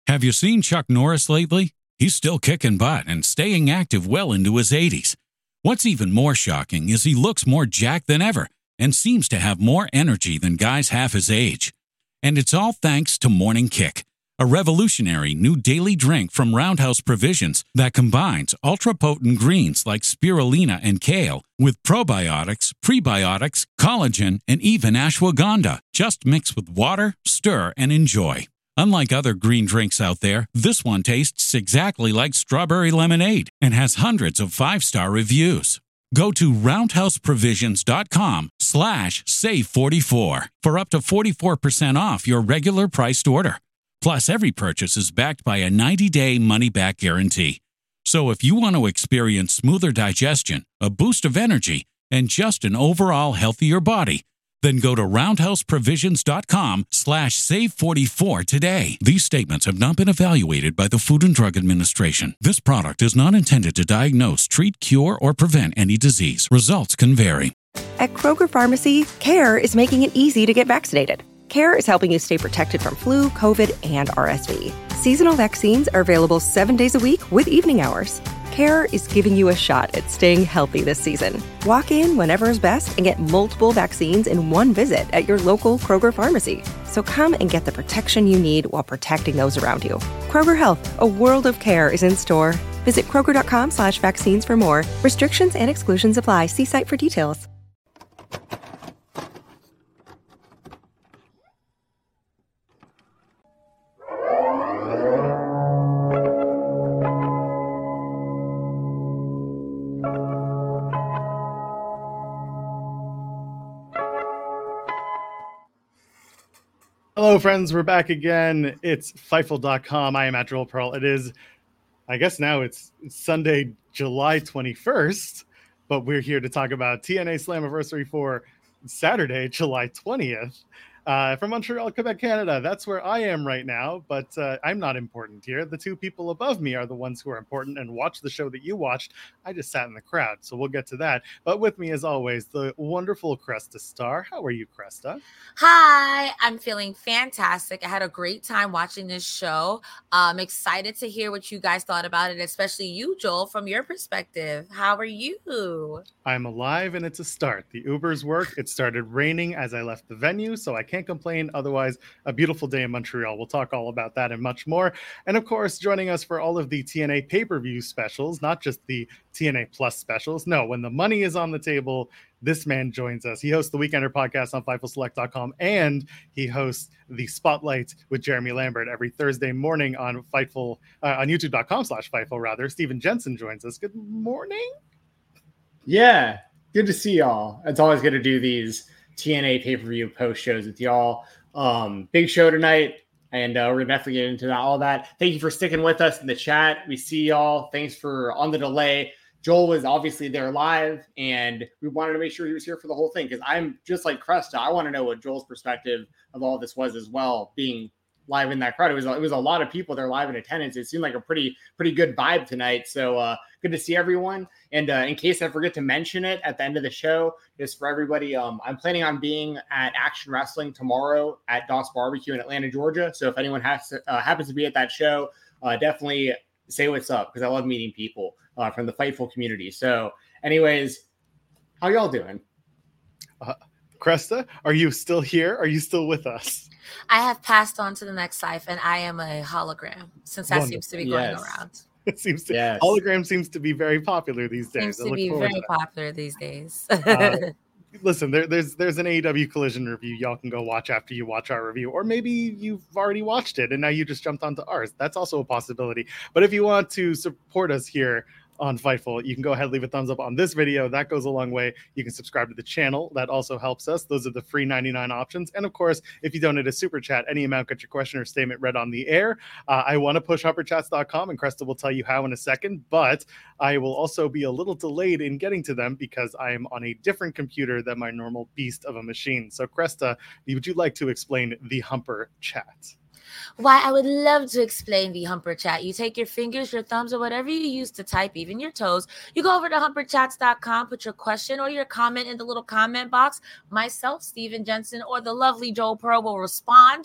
Have you seen Chuck Norris lately? He's still kicking butt and staying active well into his 80s. What's even more shocking is he looks more jacked than ever and seems to have more energy than guys half his age. And it's all thanks to Morning Kick, a revolutionary new daily drink from Roundhouse Provisions that combines ultra-potent greens like spirulina and kale with probiotics, prebiotics, collagen, and even ashwagandha. Just mix with water, stir, and enjoy. Unlike other green drinks out there, this one tastes exactly like strawberry lemonade and has hundreds of 5-star reviews. Go to roundhouseprovisions.com/save44 for up to 44% off your regular priced order. Plus, every purchase is backed by a 90-day money-back guarantee. So if you want to experience smoother digestion, a boost of energy, and just an overall healthier body, then go to roundhouseprovisions.com/save44 today. These statements have not been evaluated by the Food and Drug Administration. This product is not intended to diagnose, treat, cure, or prevent any disease. Results can vary. At Kroger Pharmacy, CARE is making it easy to get vaccinated. CARE is helping you stay protected from flu, COVID, and RSV. Seasonal vaccines are available 7 days a week with evening hours. CARE is giving you a shot at staying healthy this season. Walk in whenever is best and get multiple vaccines in one visit at your local Kroger pharmacy. So come and get the protection you need while protecting those around you. Kroger Health, a world of care is in store. Visit Kroger.com/vaccines for more. Restrictions and exclusions apply. See site for details. Hello, friends. We're back again. It's Fightful.com. I am at Joel Pearl. It is, I guess now it's Sunday, July 21st, but we're here to talk about TNA Slammiversary for Saturday, July 20th. From Montreal, Quebec, Canada. That's where I am right now, but I'm not important here. The two people above me are the ones who are important and watch the show that you watched. I just sat in the crowd, so we'll get to that. But with me, as always, the wonderful Cresta Star. How are you, Cresta? Hi, I'm feeling fantastic. I had a great time watching this show. I'm excited to hear what you guys thought about it, especially you, Joel, from your perspective. How are you? I'm alive, and it's a start. The Ubers work. It started raining as I left the venue, so I can't complain. Otherwise, a beautiful day in Montreal. We'll talk all about that and much more. And of course, joining us for all of the TNA pay-per-view specials, not just the TNA Plus specials. No, when the money is on the table, this man joins us. He hosts the Weekender podcast on FightfulSelect.com, and he hosts the Spotlight with Jeremy Lambert every Thursday morning on Fightful, on YouTube.com/Fightful, rather. Steven Jensen joins us. Good morning. Yeah, good to see y'all. It's always good to do these TNA pay-per-view post shows with y'all. Big show tonight, and we're gonna definitely get into all that. Thank you for sticking with us in the chat. We see y'all. Thanks for on the delay. Joel was obviously there live, and we wanted to make sure he was here for the whole thing because I'm just like Cresta. I want to know what Joel's perspective of all this was as well, being live in that crowd. It was a lot of people there live in attendance. It seemed like a pretty good vibe tonight. So good to see everyone. And in case I forget to mention it at the end of the show, just for everybody, I'm planning on being at Action Wrestling tomorrow at Doss Barbecue in Atlanta, Georgia. So if anyone happens to be at that show, definitely say what's up because I love meeting people from the Fightful community. So anyways, how y'all doing? Cresta, are you still here? Are you still with us? I have passed on to the next life, and I am a hologram since that seems to be going around. It seems to hologram seems to be very popular these days. Seems to be very popular these days. Listen, there's an AEW Collision review y'all can go watch after you watch our review, or maybe you've already watched it and now you just jumped onto ours. That's also a possibility. But if you want to support us here on Fightful, you can go ahead and leave a thumbs up on this video. That goes a long way. You can subscribe to the channel. That also helps us. Those are the free 99 options. And of course, if you donate a super chat, any amount, get your question or statement read on the air. I want to push HumperChats.com, and Cresta will tell you how in a second, but I will also be a little delayed in getting to them because I am on a different computer than my normal beast of a machine. So Cresta, would you like to explain the Humper Chat? Why, I would love to explain the Humper Chat. You take your fingers, your thumbs, or whatever you use to type, even your toes. You go over to humperchats.com, put your question or your comment in the little comment box. Myself, Steven Jensen, or the lovely Joel Pearl will respond,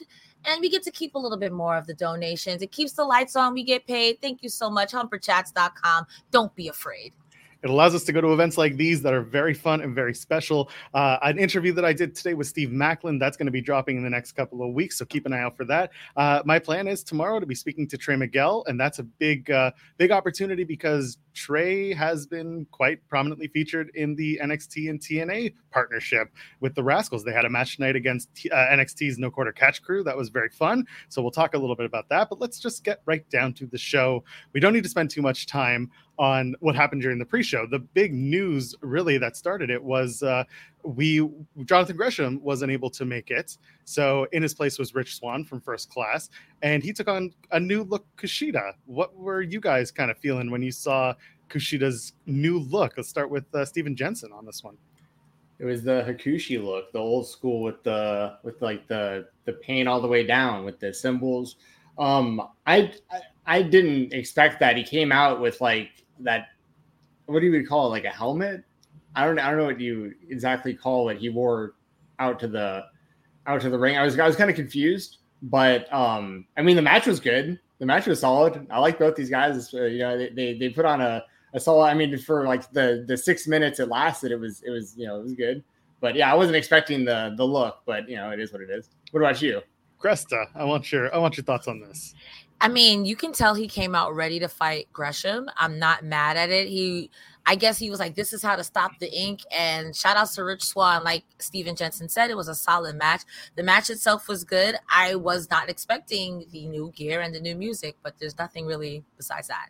and we get to keep a little bit more of the donations. It keeps the lights on. We get paid. Thank you so much. Humperchats.com. Don't be afraid. It allows us to go to events like these that are very fun and very special. An interview that I did today with Steve Macklin, that's going to be dropping in the next couple of weeks, so keep an eye out for that. My plan is tomorrow to be speaking to Trey Miguel, and that's a big opportunity because Trey has been quite prominently featured in the NXT and TNA partnership with the Rascals. They had a match tonight against NXT's No Quarter Catch Crew. That was very fun, so we'll talk a little bit about that, but let's just get right down to the show. We don't need to spend too much time on what happened during the pre-show. The big news really that started it was Jonathan Gresham wasn't able to make it. So in his place was Rich Swann from First Class, and he took on a new look Kushida. What were you guys kind of feeling when you saw Kushida's new look? Let's start with Steven Jensen on this one. It was the Hakushi look, the old school with the paint all the way down with the symbols. I didn't expect that. He came out with like that. What do you call it? Like a helmet? I don't know what you exactly call it. He wore out to the ring. I was kind of confused, but I mean the match was good. The match was solid. I like both these guys. They put on a solid. I mean, for like the 6 minutes it lasted, it was good. But yeah, I wasn't expecting the look. But it is what it is. What about you, Cresta? I want your thoughts on this. I mean, you can tell he came out ready to fight Gresham. I'm not mad at it. I guess he was like, this is how to stop the ink. And shout out to Rich Swann. Like Steven Jensen said, it was a solid match. The match itself was good. I was not expecting the new gear and the new music, but there's nothing really besides that.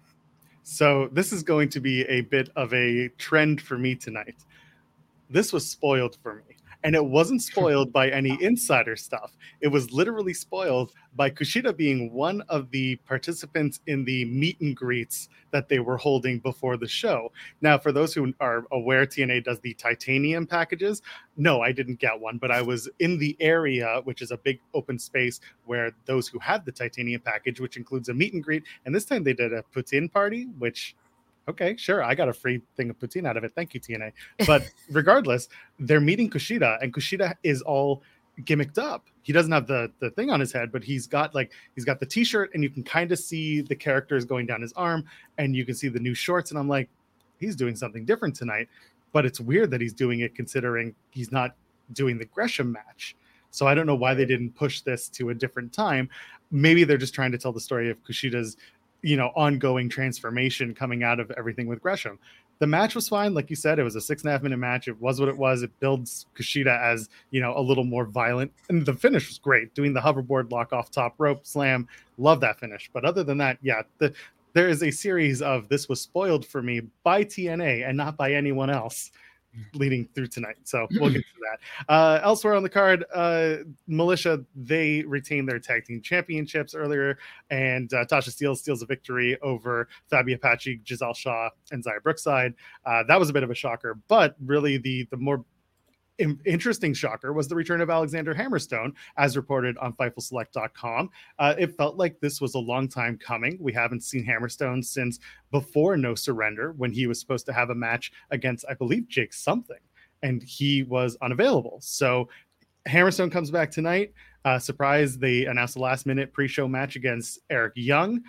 So this is going to be a bit of a trend for me tonight. This was spoiled for me. And it wasn't spoiled by any insider stuff. It was literally spoiled by Kushida being one of the participants in the meet and greets that they were holding before the show. Now, for those who are aware, TNA does the titanium packages. No, I didn't get one, but I was in the area, which is a big open space where those who had the titanium package, which includes a meet and greet. And this time they did a put-in party, which... okay, sure. I got a free thing of poutine out of it. Thank you, TNA. But regardless, they're meeting Kushida, and Kushida is all gimmicked up. He doesn't have the thing on his head, but he's got the t-shirt, and you can kind of see the characters going down his arm, and you can see the new shorts. And I'm like, he's doing something different tonight. But it's weird that he's doing it considering he's not doing the Gresham match. So I don't know why they didn't push this to a different time. Maybe they're just trying to tell the story of Kushida's ongoing transformation coming out of everything with Gresham. The match was fine. Like you said, it was a 6.5 minute match. It was what it was. It builds Kushida as, a little more violent. And the finish was great. Doing the hoverboard lock off top rope slam. Love that finish. But other than that, yeah, there is a series of this was spoiled for me by TNA and not by anyone else leading through tonight. So we'll get to that. Elsewhere on the card, Militia, they retained their tag team championships earlier, and Tasha Steelz steals a victory over Fabi Apache, Giselle Shaw, and Xia Brookside. That was a bit of a shocker, but really the more interesting shocker was the return of Alexander Hammerstone, as reported on FightfulSelect.com. It felt like this was a long time coming. We haven't seen Hammerstone since before No Surrender, when he was supposed to have a match against, I believe, Jake something, and he was unavailable. So Hammerstone comes back tonight. Surprise, they announced a last-minute pre-show match against Eric Young.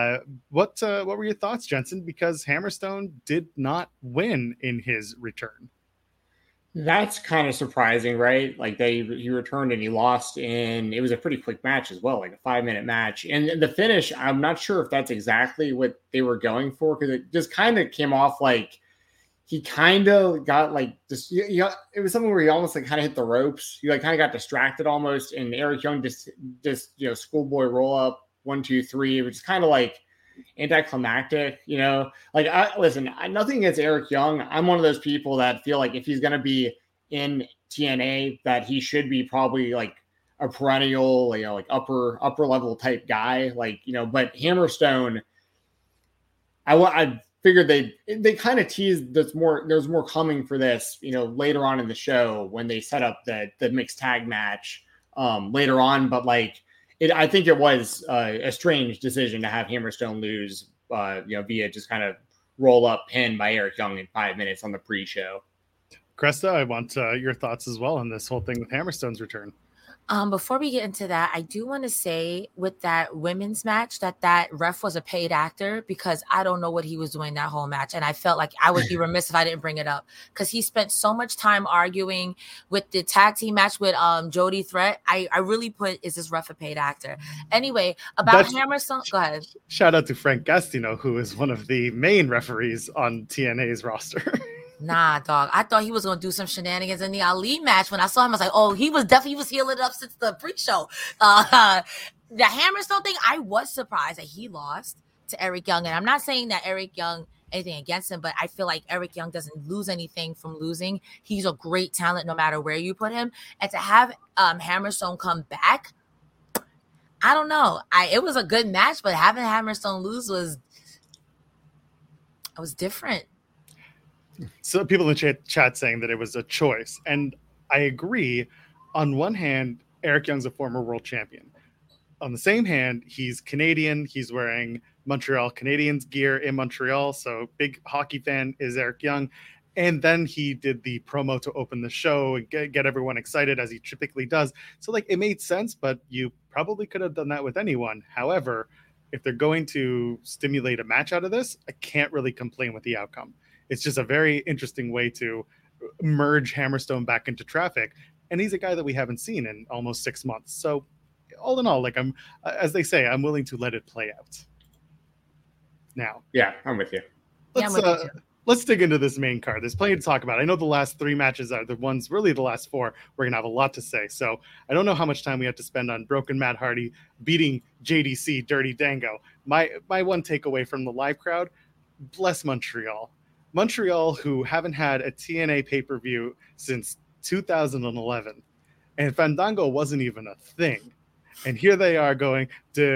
What were your thoughts, Jensen? Because Hammerstone did not win in his return. That's kind of surprising, right? Like he returned and he lost, and it was a pretty quick match as well, like a 5-minute match. And the finish, I'm not sure if that's exactly what they were going for, because it just kind of came off like he kind of got like just, it was something where he almost like kind of hit the ropes. He like kind of got distracted almost, and Eric Young just schoolboy roll up 1, 2, 3, which is kind of like anticlimactic, like nothing against Eric Young. I'm one of those people that feel like if he's going to be in TNA, that he should be probably like a perennial, like upper level type guy, but Hammerstone, I figured they kind of teased there's more coming for this, later on in the show when they set up the mixed tag match later on, but I think it was a strange decision to have Hammerstone lose, via just kind of roll up pin by Eric Young in 5 minutes on the pre-show. Cresta, I want your thoughts as well on this whole thing with Hammerstone's return. Before we get into that, I do want to say with that women's match that ref was a paid actor, because I don't know what he was doing that whole match. And I felt like I would be remiss if I didn't bring it up, because he spent so much time arguing with the tag team match with Jody Threat. I really put, is this ref a paid actor? Anyway, about Hammerstone, go ahead. Shout out to Frank Gastino, who is one of the main referees on TNA's roster. Nah, dog. I thought he was gonna do some shenanigans in the Ali match. When I saw him, I was like, "Oh, he was healing up since the pre-show." The Hammerstone thing, I was surprised that he lost to Eric Young, and I'm not saying that Eric Young anything against him, but I feel like Eric Young doesn't lose anything from losing. He's a great talent no matter where you put him, and to have Hammerstone come back, I don't know. It was a good match, but having Hammerstone lose was different. So people in the chat saying that it was a choice, and I agree. On one hand, Eric Young's a former world champion. On the same hand, he's Canadian. He's wearing Montreal Canadiens gear in Montreal, so big hockey fan is Eric Young. And then he did the promo to open the show and get everyone excited, as he typically does. So like, it made sense, but you probably could have done that with anyone. However, if they're going to stimulate a match out of this, I can't really complain with the outcome. It's just a very interesting way to merge Hammerstone back into traffic. And he's a guy that we haven't seen in almost 6 months. So all in all, like, I'm, as they say, I'm willing to let it play out. Now. Yeah, I'm with you. Let's dig into this main card. There's plenty to talk about. I know the last 3 matches are the ones, really the last 4, we're going to have a lot to say. So I don't know how much time we have to spend on Broken Matt Hardy beating JDC Dirty Dango. My one takeaway from the live crowd, bless Montreal. Montreal, who haven't had a TNA pay-per-view since 2011. And Fandango wasn't even a thing. And here they are going,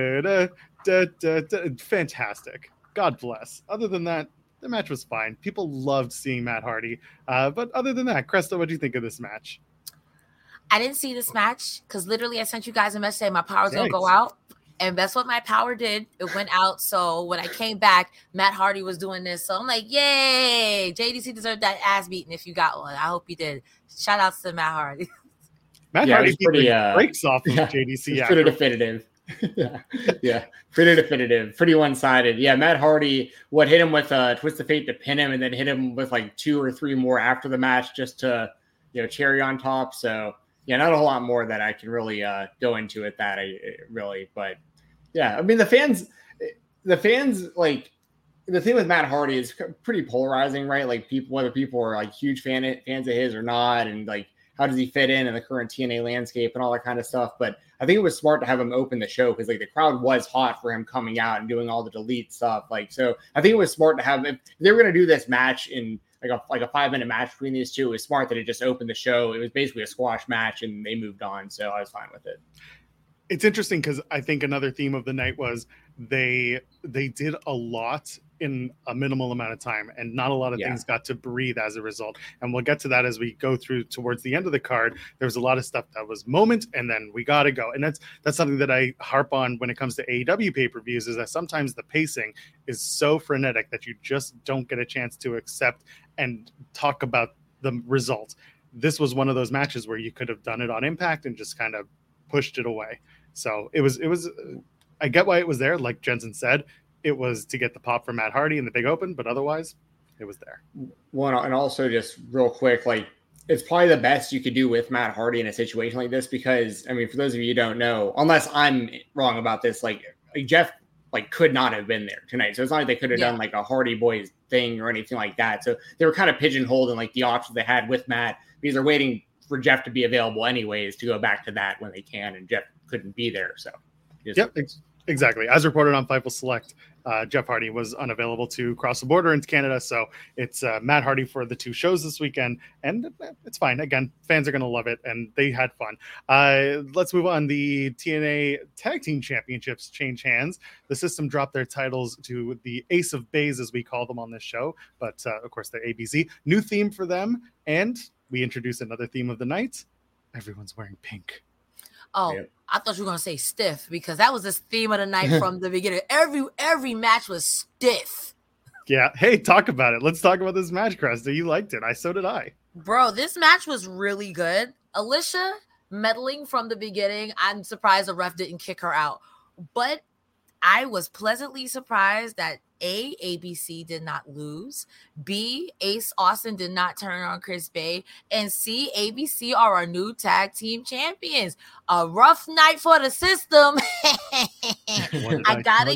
fantastic. God bless. Other than that, the match was fine. People loved seeing Matt Hardy. But other than that, Cresta, what do you think of this match? I didn't see this match because literally I sent you guys a message saying my power's going to go out. And that's what my power did. It went out. So when I came back, Matt Hardy was doing this. So I'm like, yay, JDC deserved that ass beating if you got one. I hope you did. Shout outs to Matt Hardy. Matt Hardy pretty, breaks off of JDC. Pretty definitive. yeah, pretty definitive. Pretty one-sided. Yeah, Matt Hardy, hit him with a Twist of Fate to pin him, and then hit him with like 2 or 3 more after the match just to, cherry on top. So, yeah, not a whole lot more that I can really go into at that. But yeah, I mean, the fans, like, the thing with Matt Hardy is pretty polarizing, right? Like, whether people are like huge fans of his or not, and like, how does he fit in the current TNA landscape and all that kind of stuff. But I think it was smart to have him open the show because like the crowd was hot for him coming out and doing all the delete stuff. Like, so I think it was smart to have him. If they were going to do this match in like a 5-minute match between these two, it was smart that it just opened the show. It was basically a squash match and they moved on. So I was fine with it. It's interesting because I think another theme of the night was they did a lot in a minimal amount of time, and not a lot of things got to breathe as a result. And we'll get to that as we go through towards the end of the card. There was a lot of stuff that was moment, and then we got to go. And that's something that I harp on when it comes to AEW pay-per-views, is that sometimes the pacing is so frenetic that you just don't get a chance to accept and talk about the result. This was one of those matches where you could have done it on Impact and just kind of pushed it away. So it was. I get why it was there. Like Jensen said, it was to get the pop from Matt Hardy in the big open, but otherwise it was there. Well, and also just real quick, like, it's probably the best you could do with Matt Hardy in a situation like this, because, I mean, for those of you who don't know, unless I'm wrong about this, like Jeff, like, could not have been there tonight. So it's not like they could have done like a Hardy Boys thing or anything like that. So they were kind of pigeonholed in like the options they had with Matt, because they're waiting for Jeff to be available anyways to go back to that when they can, and Jeff couldn't be there. So exactly. As reported on Fightful Select, Jeff Hardy was unavailable to cross the border into Canada. So it's Matt Hardy for the 2 shows this weekend, and it's fine. Again, fans are going to love it, and they had fun. Let's move on. The TNA Tag Team Championships change hands. The System dropped their titles to the Ace of Bays, as we call them on this show, but of course they're ABC. New theme for them, and we introduce another theme of the night. Everyone's wearing pink. Oh, yep. I thought you were going to say stiff, because that was the theme of the night from the beginning. Every match was stiff. Yeah. Hey, talk about it. Let's talk about this match, Cresta. You liked it. So did I. Bro, this match was really good. Alicia, meddling from the beginning. I'm surprised the ref didn't kick her out. But I was pleasantly surprised that A, ABC did not lose. B, Ace Austin did not turn on Chris Bay. And C, ABC are our new tag team champions. A rough night for the system. I gotta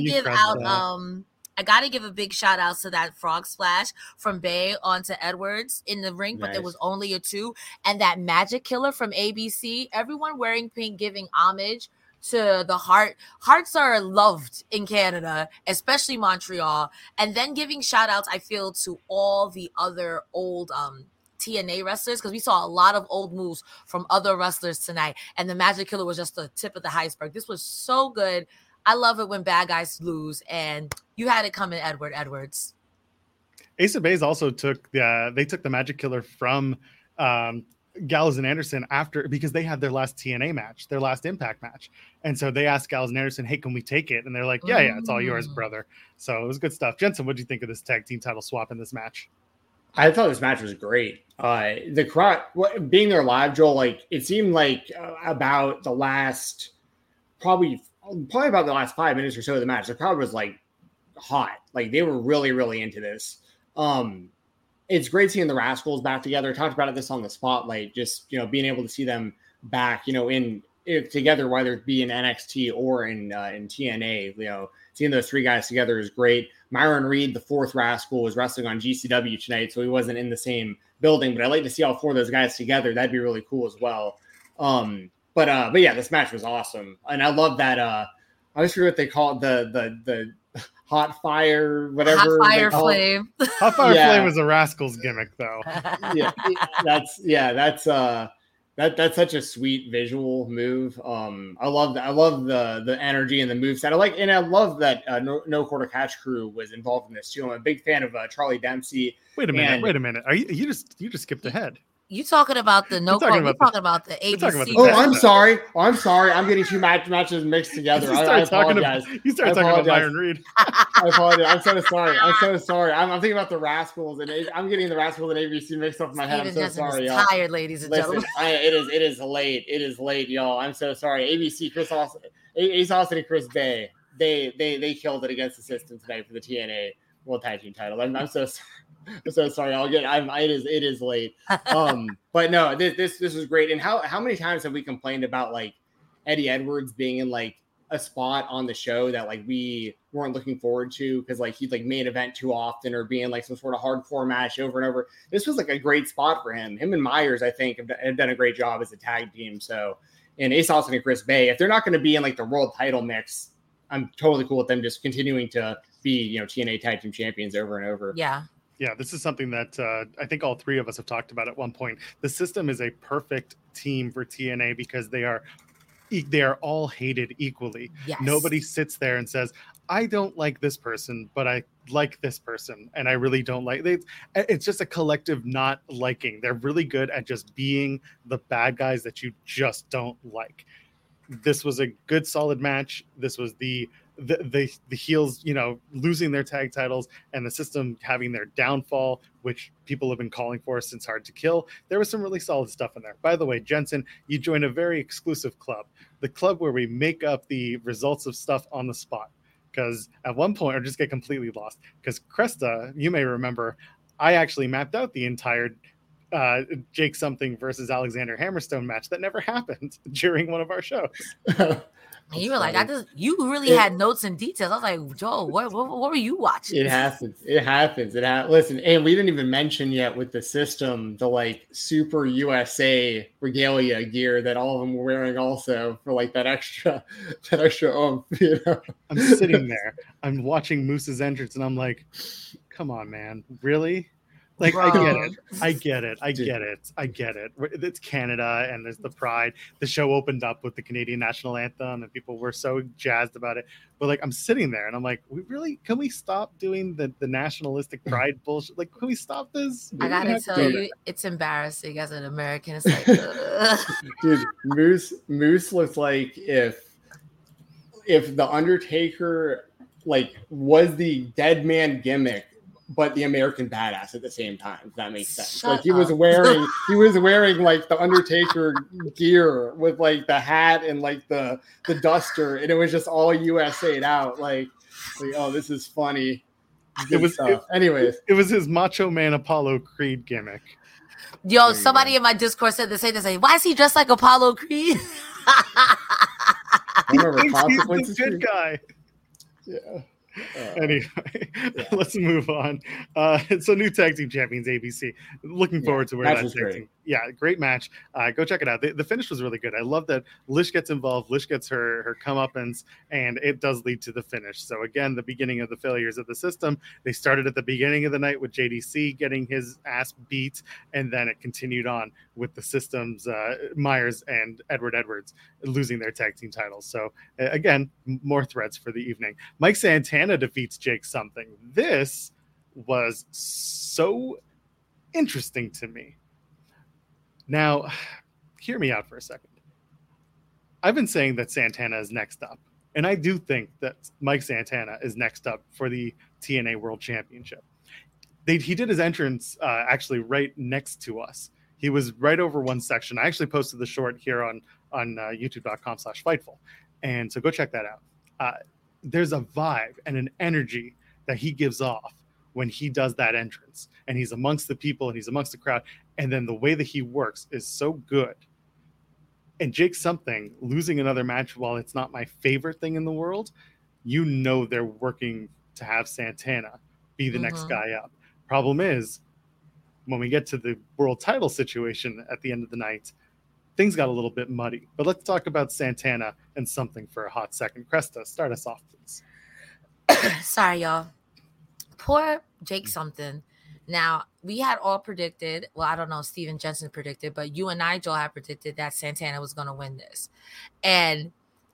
give a big shout out to that frog splash from Bay onto Edwards in the ring, but there was only a 2. And that magic killer from ABC, everyone wearing pink, giving homage to the heart. Hearts are loved in Canada, especially Montreal. And then giving shout outs, I feel, to all the other old TNA wrestlers, because we saw a lot of old moves from other wrestlers tonight. And the Magic Killer was just the tip of the iceberg. This was so good. I love it when bad guys lose, and you had it coming, Edwards. Ace of Base also took the Magic Killer from Gallows and Anderson because they had their last TNA match, their last Impact match. And so they asked Gallows and Anderson, hey, can we take it? And they're like, yeah, it's all yours, brother. So it was good stuff. Jensen, what do you think of this tag team title swap in this match? I thought this match was great. The crowd, being there live, Joel, like it seemed like about the last, probably about the last 5 minutes or so of the match, the crowd was like hot. Like they were really, really into this. It's great seeing the Rascals back together. I talked about this on the Spotlight, just, being able to see them back, together, whether it be in NXT or in TNA, seeing those 3 guys together is great. Myron Reed, the 4th Rascal, was wrestling on GCW tonight, so he wasn't in the same building, but I'd like to see all 4 of those guys together. That'd be really cool as well. But yeah, this match was awesome. And I love that, I always forget what they call it, the hot fire, whatever. Hot fire flame. Hot fire flame was a Rascals gimmick, though. That's such a sweet visual move. I love the energy and the moveset. I love that No Quarter Catch Crew was involved in this too. I'm a big fan of Charlie Dempsey. Wait a minute. Are you just skipped ahead? You talking about the no? You're talking about the ABC. Oh, I'm sorry. I'm getting 2 matches mixed together. I apologize. You started talking about Myron Reed. I apologize. I'm so sorry. I'm thinking about the Rascals, and I'm getting the Rascals and ABC mixed up in my head. I'm so sorry, y'all. Tired, ladies and gentlemen. It is late. It is late, y'all. I'm so sorry. ABC, Ace Austin, and Chris Bay. They killed it against the system tonight for the TNA World Tag Team title. I'm so sorry. I'm so sorry. It is late. But no, this was great. And how many times have we complained about like Eddie Edwards being in like a spot on the show that like we weren't looking forward to because like he'd like main event too often or being like some sort of hardcore match over and over. This was like a great spot for him. Him and Myers, I think, have done a great job as a tag team. So, and Ace Austin and Chris Bay, if they're not going to be in like the world title mix, I'm totally cool with them just continuing to be, TNA tag team champions over and over. Yeah, this is something that I think all 3 of us have talked about at one point. The system is a perfect team for TNA because they are all hated equally. Yes. Nobody sits there and says, I don't like this person, but I like this person, and I really don't like it. It's just a collective not liking. They're really good at just being the bad guys that you just don't like. This was a good, solid match. This was the heels, losing their tag titles and the system having their downfall, which people have been calling for since Hard to Kill. There was some really solid stuff in there. By the way, Jensen, you joined a very exclusive club, the club where we make up the results of stuff on the spot. Because at one point, I just get completely lost. Because Cresta, you may remember, I actually mapped out the entire Jake Something versus Alexander Hammerstone match that never happened during one of our shows. And you were like, you really had notes and details. I was like, Joel, what were you watching? It happens. Listen, and we didn't even mention yet with the system, the like Super USA regalia gear that all of them were wearing also for like that extra. I'm sitting there, I'm watching Moose's entrance and I'm like, come on, man, really? Like, bro. I get it. It's Canada and there's the pride. The show opened up with the Canadian national anthem and people were so jazzed about it. But like, I'm sitting there and I'm like, can we stop doing the nationalistic pride bullshit? Like, can we stop this? I gotta tell you, it's embarrassing as an American. It's like, dude, Moose looks like if the Undertaker like was the dead man gimmick but the American Badass at the same time, if that makes sense. Shut like he was wearing like the Undertaker gear with like the hat and like the duster, and it was just all USA'd out. Like oh, this is funny. Anyways, it was his Macho Man Apollo Creed gimmick. Yo, somebody in my Discord said the same thing. Why is he dressed like Apollo Creed? Remember He's Consequences? the good guy. Yeah. Anyway, let's move on. So new tag team champions, ABC. Looking forward to where that tag team. Yeah, great match. Go check it out. The finish was really good. I love that Lish gets involved. Lish gets her comeuppance, and it does lead to the finish. So again, the beginning of the failures of the system. They started at the beginning of the night with JDC getting his ass beat, and then it continued on with the system's Myers and Edward Edwards losing their tag team titles. So again, more threads for the evening. Mike Santana defeats Jake Something. This was so interesting to me. Now, hear me out for a second. I've been saying that Santana is next up, and I do think that Mike Santana is next up for the TNA World Championship. He did his entrance actually right next to us. He was right over one section. I actually posted the short here on youtube.com/Fightful, and so go check that out. There's a vibe and an energy that he gives off when he does that entrance, and he's amongst the people and he's amongst the crowd. And then the way that he works is so good. And Jake Something losing another match, while it's not my favorite thing in the world, they're working to have Santana be the next guy up. Problem is, when we get to the world title situation at the end of the night, things got a little bit muddy. But let's talk about Santana and Something for a hot second. Cresta, start us off, please. Sorry, y'all. Poor Jake Something. Now, we had all predicted, well, I don't know if Steven Jensen predicted, but you and Nigel had predicted that Santana was going to win this. And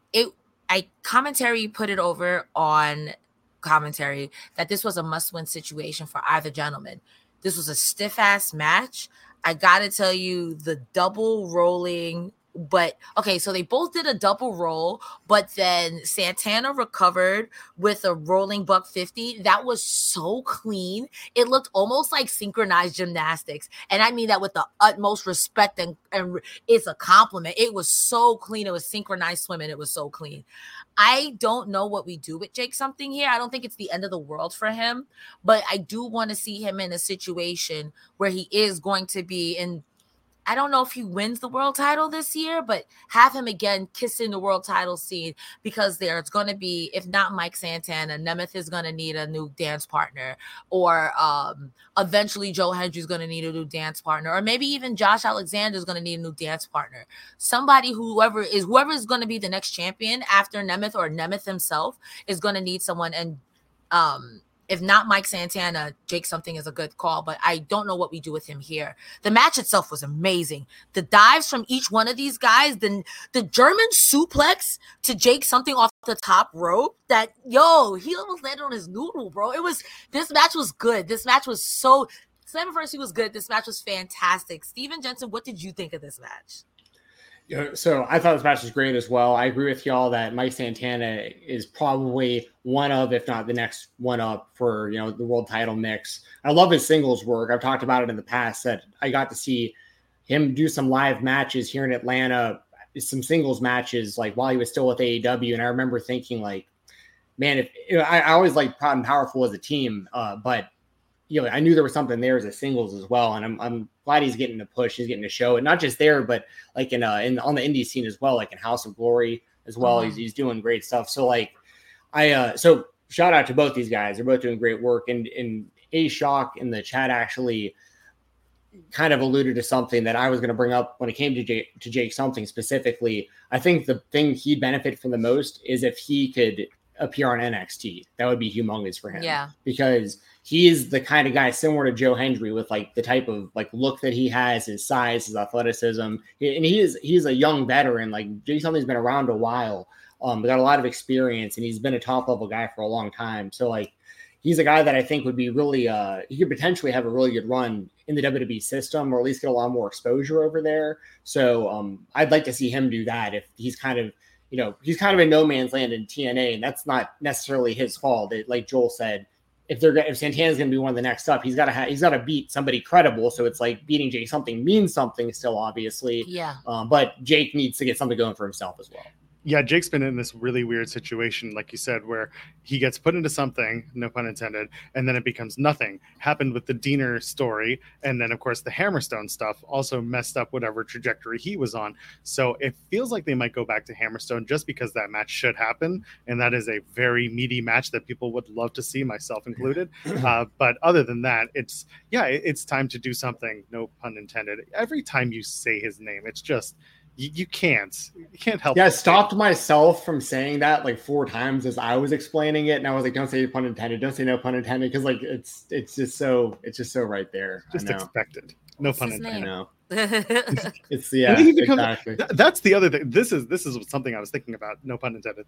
commentary put it over on commentary that this was a must-win situation for either gentleman. This was a stiff-ass match. I got to tell you, the double rolling, but okay, so they both did a double roll, but then Santana recovered with a rolling buck 50. That was so clean. It looked almost like synchronized gymnastics. And I mean that with the utmost respect, and it's a compliment. It was so clean. It was synchronized swimming. It was so clean. I don't know what we do with Jake Something here. I don't think it's the end of the world for him, but I do want to see him in a situation where he is going to be in. I don't know if he wins the world title this year, but have him again kissing the world title scene, because there's going to be, if not Mike Santana, Nemeth is going to need a new dance partner, or eventually Joe Hendry's going to need a new dance partner, or maybe even Josh Alexander is going to need a new dance partner. Somebody, whoever is going to be the next champion after Nemeth, or Nemeth himself, is going to need someone. And if not Mike Santana, Jake Something is a good call, but I don't know what we do with him here. The match itself was amazing. The dives from each one of these guys, the German suplex to Jake Something off the top rope, he almost landed on his noodle, bro. This match was good. This match was so, Slammiversary was good. This match was fantastic. Steven Jensen, what did you think of this match? So I thought this match was great as well. I agree with y'all that Mike Santana is probably one of, if not the next one up for, the world title mix. I love his singles work. I've talked about it in the past that I got to see him do some live matches here in Atlanta, some singles matches, like while he was still with AEW. And I remember thinking like, man, I always like Proud and Powerful as a team, but I knew there was something there as a singles as well. And I'm glad he's getting a push. He's getting a show, and not just there, but like on the indie scene as well, like in House of Glory as well. He's doing great stuff. So like so shout out to both these guys. They're both doing great work. And A Shock in the chat actually kind of alluded to something that I was going to bring up when it came to Jake Something specifically. I think the thing he'd benefit from the most is if he could appear on NXT. That would be humongous for him. Yeah. Because he is the kind of guy similar to Joe Hendry with like the type of like look that he has, his size, his athleticism. And he's a young veteran. Like Jake Something's been around a while. Got a lot of experience, and he's been a top level guy for a long time. So like, he's a guy that I think would be really, he could potentially have a really good run in the WWE system, or at least get a lot more exposure over there. So I'd like to see him do that if he's kind of, he's kind of in no man's land in TNA, and that's not necessarily his fault. Like Joel said, if Santana's going to be one of the next up, he's got to beat somebody credible. So it's like beating Jake something means something still, obviously. Yeah. But Jake needs to get something going for himself as well. Yeah, Jake's been in this really weird situation, like you said, where he gets put into something, no pun intended, and then it becomes nothing. Happened with the Diener story, and then, of course, the Hammerstone stuff also messed up whatever trajectory he was on. So it feels like they might go back to Hammerstone just because that match should happen, and that is a very meaty match that people would love to see, myself included. But other than that, it's time to do something, no pun intended. Every time you say his name, it's just... You can't help. Yeah, I stopped myself from saying that like 4 times as I was explaining it, and I was like, "Don't say pun intended, don't say no pun intended," because like it's just so right there. Just expected. No pun intended. I know. It's exactly. That's the other thing. This is something I was thinking about. No pun intended.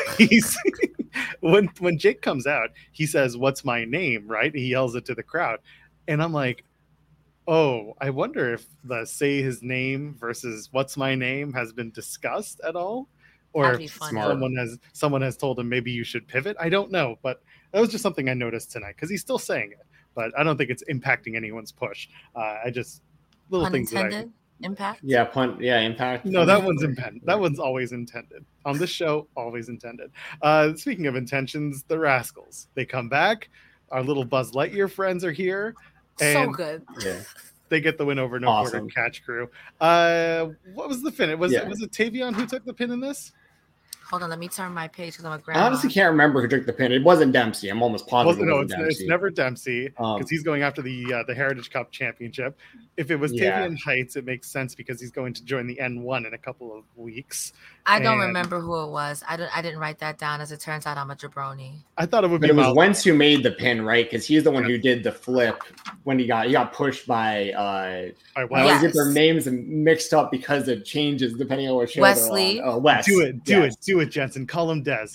when Jake comes out, he says, "What's my name?" Right? He yells it to the crowd, and I'm like, oh, I wonder if the say his name versus what's my name has been discussed at all, or if someone has told him maybe you should pivot. I don't know, but that was just something I noticed tonight because he's still saying it, but I don't think it's impacting anyone's push. I just little things that impact. Yeah, impact. No, that one's intended. That one's always intended on this show. Always intended. Speaking of intentions, the Rascals, they come back. Our little Buzz Lightyear friends are here. So good. Yeah. They get the win over No Quarter Catch Crew. What was the pin? Was it Tavion who took the pin in this? Hold on, let me turn my page because I'm a grandma. I honestly can't remember who took the pin. It wasn't Dempsey. I'm almost positive. It's never Dempsey because he's going after the Heritage Cup Championship. If it was Tavion Heights, it makes sense because he's going to join the N1 in a couple of weeks. I don't remember who it was. I didn't write that down. As it turns out, I'm a jabroni. I thought it would be. But it was Wentz who made the pin, right? Because he's the one who did the flip when he got pushed by. I always get their names mixed up because it changes depending on what show Wesley. Wes. Do it, Jensen. Call him Des.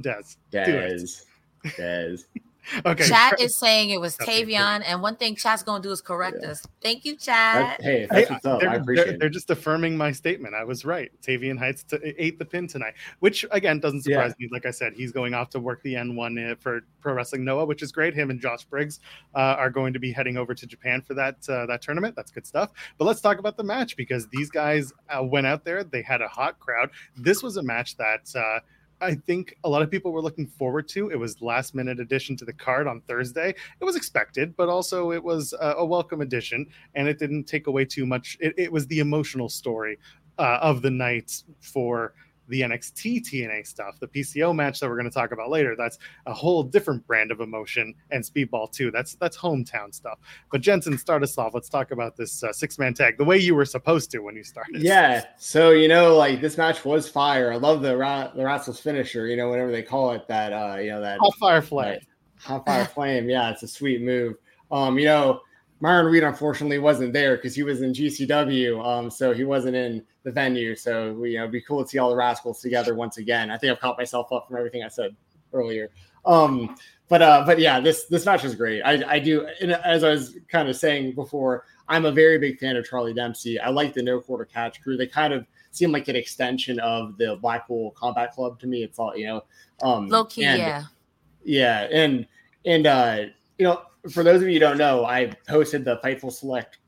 Des. Okay. Chat is saying it was Tavion, and one thing Chat's gonna do is correct us. Thank you, Chat. That's what's up. I appreciate it. They're just affirming my statement. I was right. Tavion Heights ate the pin tonight, which again doesn't surprise me. Like I said, he's going off to work the N1 for Pro Wrestling Noah, which is great. Him and Josh Briggs are going to be heading over to Japan for that tournament. That's good stuff. But let's talk about the match because these guys went out there. They had a hot crowd. This was a match that I think a lot of people were looking forward to. It was last minute addition to the card on Thursday. It was expected, but also it was a welcome addition, and it didn't take away too much. It was the emotional story of the night for the NXT TNA stuff. The PCO match that we're going to talk about later, that's a whole different brand of emotion, and Speedball too. That's hometown stuff. But Jensen, start us off. Let's talk about this 6-man tag, the way you were supposed to when you started. Yeah. So, like this match was fire. I love the Rascals finisher, whatever they call it, that Hot Fire Flame. Hot Fire Flame. Yeah, it's a sweet move. Myron Reed unfortunately wasn't there because he was in GCW, so he wasn't in the venue. So it'd be cool to see all the Rascals together once again. I think I've caught myself up from everything I said earlier. But yeah, this match was great. I do, and as I was kind of saying before, I'm a very big fan of Charlie Dempsey. I like the No Quarter Catch Crew. They kind of seem like an extension of the Blackpool Combat Club to me. It's all low key, yeah, and for those of you who don't know, I hosted the Fightful Select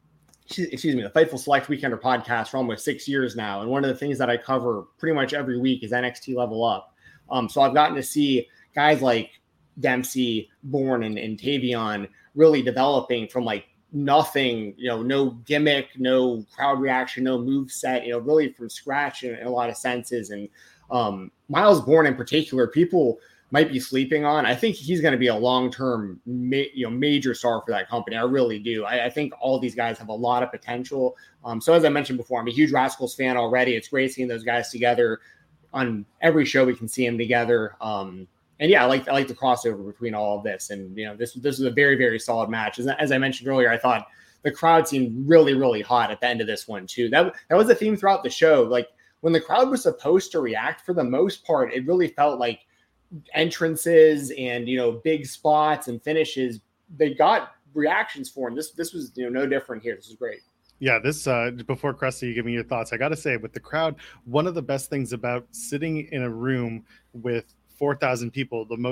Weekender podcast for almost 6 years now. And one of the things that I cover pretty much every week is NXT Level Up. So I've gotten to see guys like Dempsey, Bourne, and Tavion really developing from like nothing, no gimmick, no crowd reaction, no move set, really from scratch in a lot of senses. And Miles Bourne in particular, people might be sleeping on. I think he's going to be a long-term, major star for that company. I really do. I think all these guys have a lot of potential. So as I mentioned before, I'm a huge Rascals fan already. It's great seeing those guys together on every show. We can see them together. And yeah, I like the crossover between all of this. And this was a very, very solid match. As I mentioned earlier, I thought the crowd seemed really, really hot at the end of this one too. That was a theme throughout the show. Like when the crowd was supposed to react, for the most part, it really felt like entrances and big spots and finishes, they got reactions for him. This was no different here. This is great. Yeah, this before Krusty, you give me your thoughts. I got to say, with the crowd, one of the best things about sitting in a room with 4,000 people, the most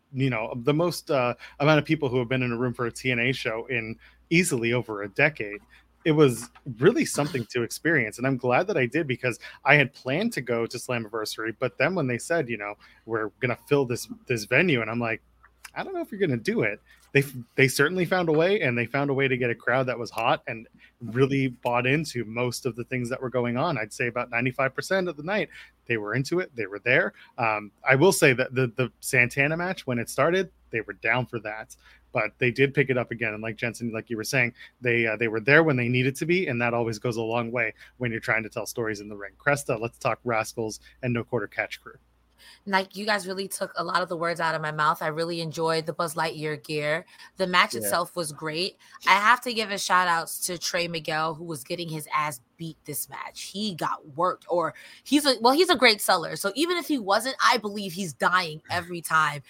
the most amount of people who have been in a room for a TNA show in easily over a decade. It was really something to experience, and I'm glad that I did, because I had planned to go to Slammiversary, but then when they said, we're gonna fill this venue, and I'm like, I don't know if you're gonna do it. They certainly found a way, and they found a way to get a crowd that was hot and really bought into most of the things that were going on. I'd say about 95% of the night they were into it. They were there. I will say that the Santana match, when it started, they were down for that, but they did pick it up again. And like Jensen, like you were saying, they were there when they needed to be, and that always goes a long way when you're trying to tell stories in the ring. Cresta, let's talk Rascals and No Quarter Catch Crew. Like, you guys really took a lot of the words out of my mouth. I really enjoyed the Buzz Lightyear gear. The match itself was great. I have to give a shout outs to Trey Miguel, who was getting his ass beat this match. He got worked, or he's a great seller. So even if he wasn't, I believe he's dying every time.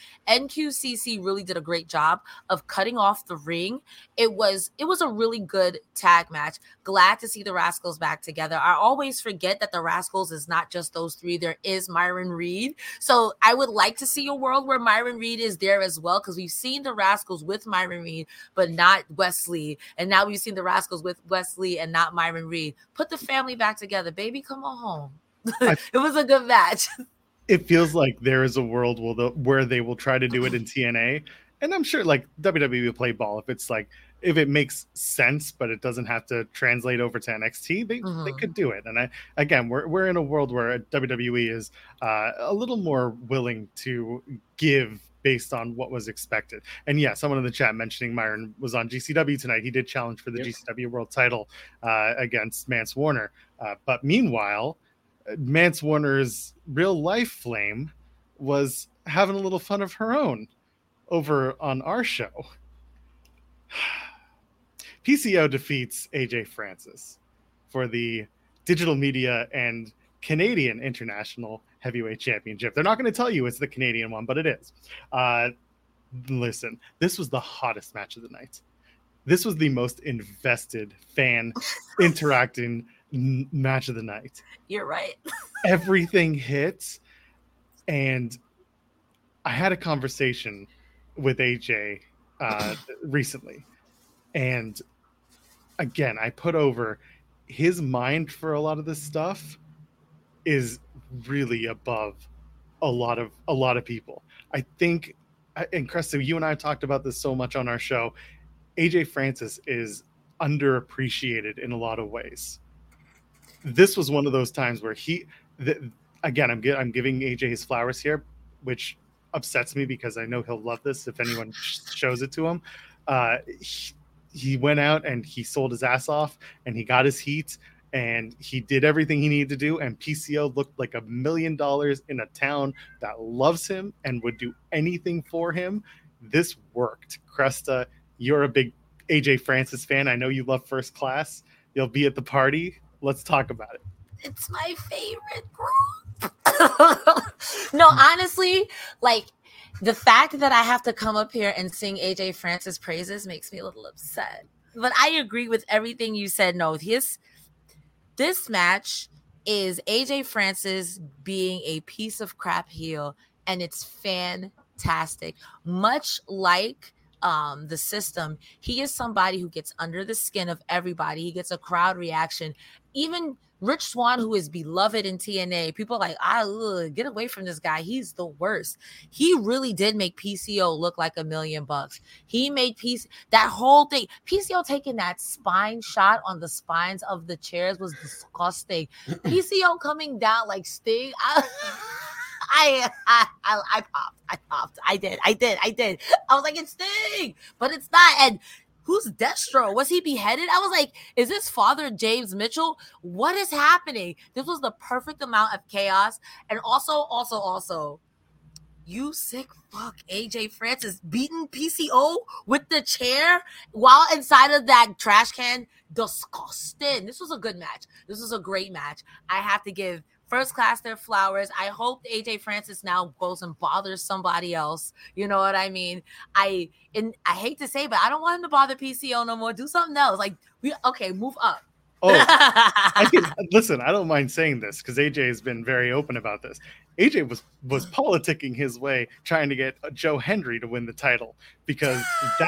NQCC really did a great job of cutting off the ring. It was a really good tag match. Glad to see the Rascals back together. I always forget that the Rascals is not just those three. There is Myron Reed. So I would like to see a world where Myron Reed is there as well, because we've seen the Rascals with Myron Reed, but not Wesley. And now we've seen the Rascals with Wesley and not Myron Reed. Put the family back together, baby. Come on home. It was a good match. It feels like there is a world where they will try to do it in TNA. And I'm sure like WWE will play ball if it makes sense, but it doesn't have to translate over to NXT. They could do it. And we're in a world where WWE is a little more willing to give based on what was expected. And yeah, someone in the chat mentioning Myron was on GCW tonight. He did challenge for the GCW world title against Mance Warner. But meanwhile, Mance Warner's real life flame was having a little fun of her own over on our show. PCO defeats AJ Francis for the Digital Media and Canadian International Heavyweight Championship. They're not going to tell you it's the Canadian one, but it is. Listen, this was the hottest match of the night. This was the most invested fan interacting match of the night. You're right. Everything hits. And I had a conversation with AJ recently. And again, I put over his mind for a lot of this stuff is really above a lot of people. I think, and Cresta, you and I have talked about this so much on our show. AJ Francis is underappreciated in a lot of ways. This was one of those times where again, I'm giving AJ his flowers here, which upsets me because I know he'll love this if anyone shows it to him. He went out and he sold his ass off and he got his heat and he did everything he needed to do. And PCO looked like $1 million in a town that loves him and would do anything for him. This worked. Cresta, you're a big AJ Francis fan. I know you love First Class. You'll be at the party. Let's talk about it. It's my favorite group. No, honestly, like, the fact that I have to come up here and sing AJ Francis praises makes me a little upset. But I agree with everything you said. No, this match is AJ Francis being a piece of crap heel, and it's fantastic. Much like the system, he is somebody who gets under the skin of everybody. He gets a crowd reaction. Even Rich Swann, who is beloved in TNA, people are like, get away from this guy. He's the worst. He really did make PCO look like $1 million. He made that whole thing. PCO taking that spine shot on the spines of the chairs was disgusting. PCO coming down like Sting. I popped. I did. I was like, it's Sting, but it's not. And who's Destro? Was he beheaded? I was like, is this Father James Mitchell? What is happening? This was the perfect amount of chaos. And also, you sick fuck, AJ Francis beating PCO with the chair while inside of that trash can. Disgusting. This was a good match. This was a great match. I have to give First Class their flowers. I hope AJ Francis now goes and bothers somebody else. You know what I mean? I hate to say, but I don't want him to bother PCO no more. Do something else. Like, move up. Oh, listen, I don't mind saying this because AJ has been very open about this. AJ was politicking his way, trying to get Joe Hendry to win the title because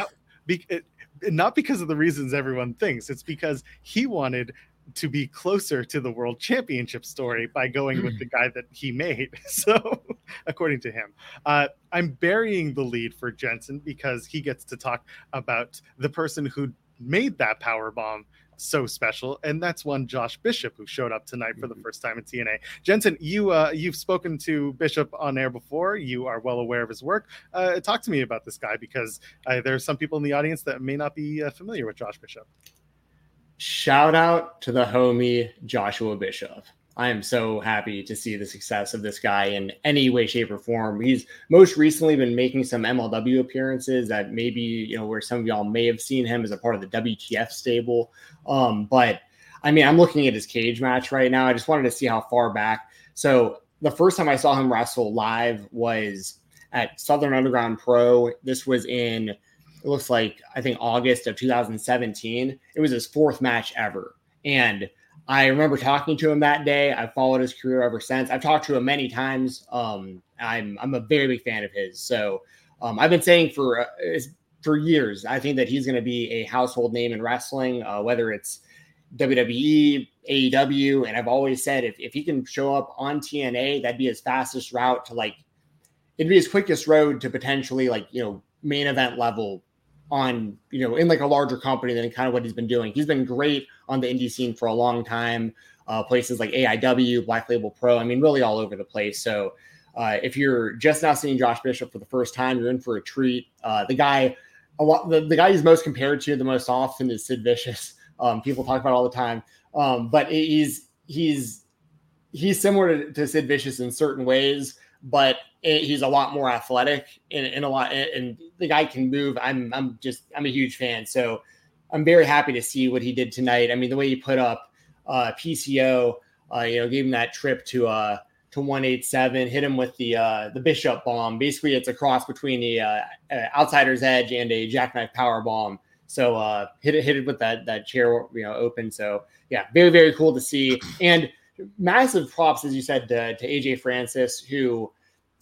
not because of the reasons everyone thinks. It's because he wanted to be closer to the world championship story by going with the guy that he made. So according to him, I'm burying the lead for Jensen because he gets to talk about the person who made that power bomb so special, and that's one Josh Bishop, who showed up tonight for the first time in TNA. Jensen, you've spoken to Bishop on air before. You are well aware of his work. Talk to me about this guy, because there are some people in the audience that may not be familiar with Josh Bishop. Shout out to the homie Joshua Bishop. I am so happy to see the success of this guy in any way, shape, or form. He's most recently been making some MLW appearances that maybe, where some of y'all may have seen him as a part of the WTF stable. But I mean, I'm looking at his cage match right now. I just wanted to see how far back. So the first time I saw him wrestle live was at Southern Underground Pro. This was in, it looks like, I think August of 2017. It was his fourth match ever. And I remember talking to him that day. I've followed his career ever since. I've talked to him many times. I'm a very big fan of his. So I've been saying for years, I think that he's going to be a household name in wrestling, whether it's WWE, AEW. And I've always said if he can show up on TNA, that'd be his fastest route to it'd be his quickest road to potentially main event level on, in a larger company than kind of what he's been doing. He's been great on the indie scene for a long time. Places like AIW, Black Label Pro, I mean, really all over the place. So if you're just now seeing Josh Bishop for the first time, you're in for a treat. The guy he's most compared to the most often is Sid Vicious. People talk about it all the time. But he's similar to Sid Vicious in certain ways, but he's a lot more athletic and the guy can move. I'm a huge fan. So I'm very happy to see what he did tonight. I mean, the way he put up PCO, gave him that trip to 187, hit him with the Bishop bomb. Basically, it's a cross between the Outsider's Edge and a jackknife power bomb. So hit it with that chair, open. So yeah, very, very cool to see. And massive props, as you said, to AJ Francis, who,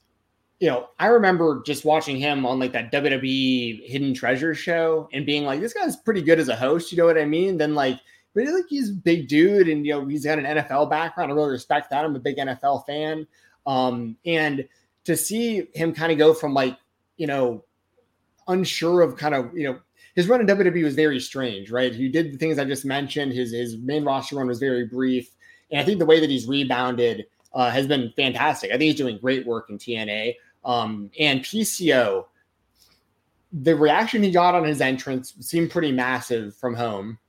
I remember just watching him on that WWE Hidden Treasure show and being like, this guy's pretty good as a host. You know what I mean? Then really he's a big dude and, he's got an NFL background. I really respect that. I'm a big NFL fan. And to see him kind of go from unsure of kind of, his run in WWE was very strange, right? He did the things I just mentioned. His main roster run was very brief. And I think the way that he's rebounded has been fantastic. I think he's doing great work in TNA. And PCO, the reaction he got on his entrance seemed pretty massive from home.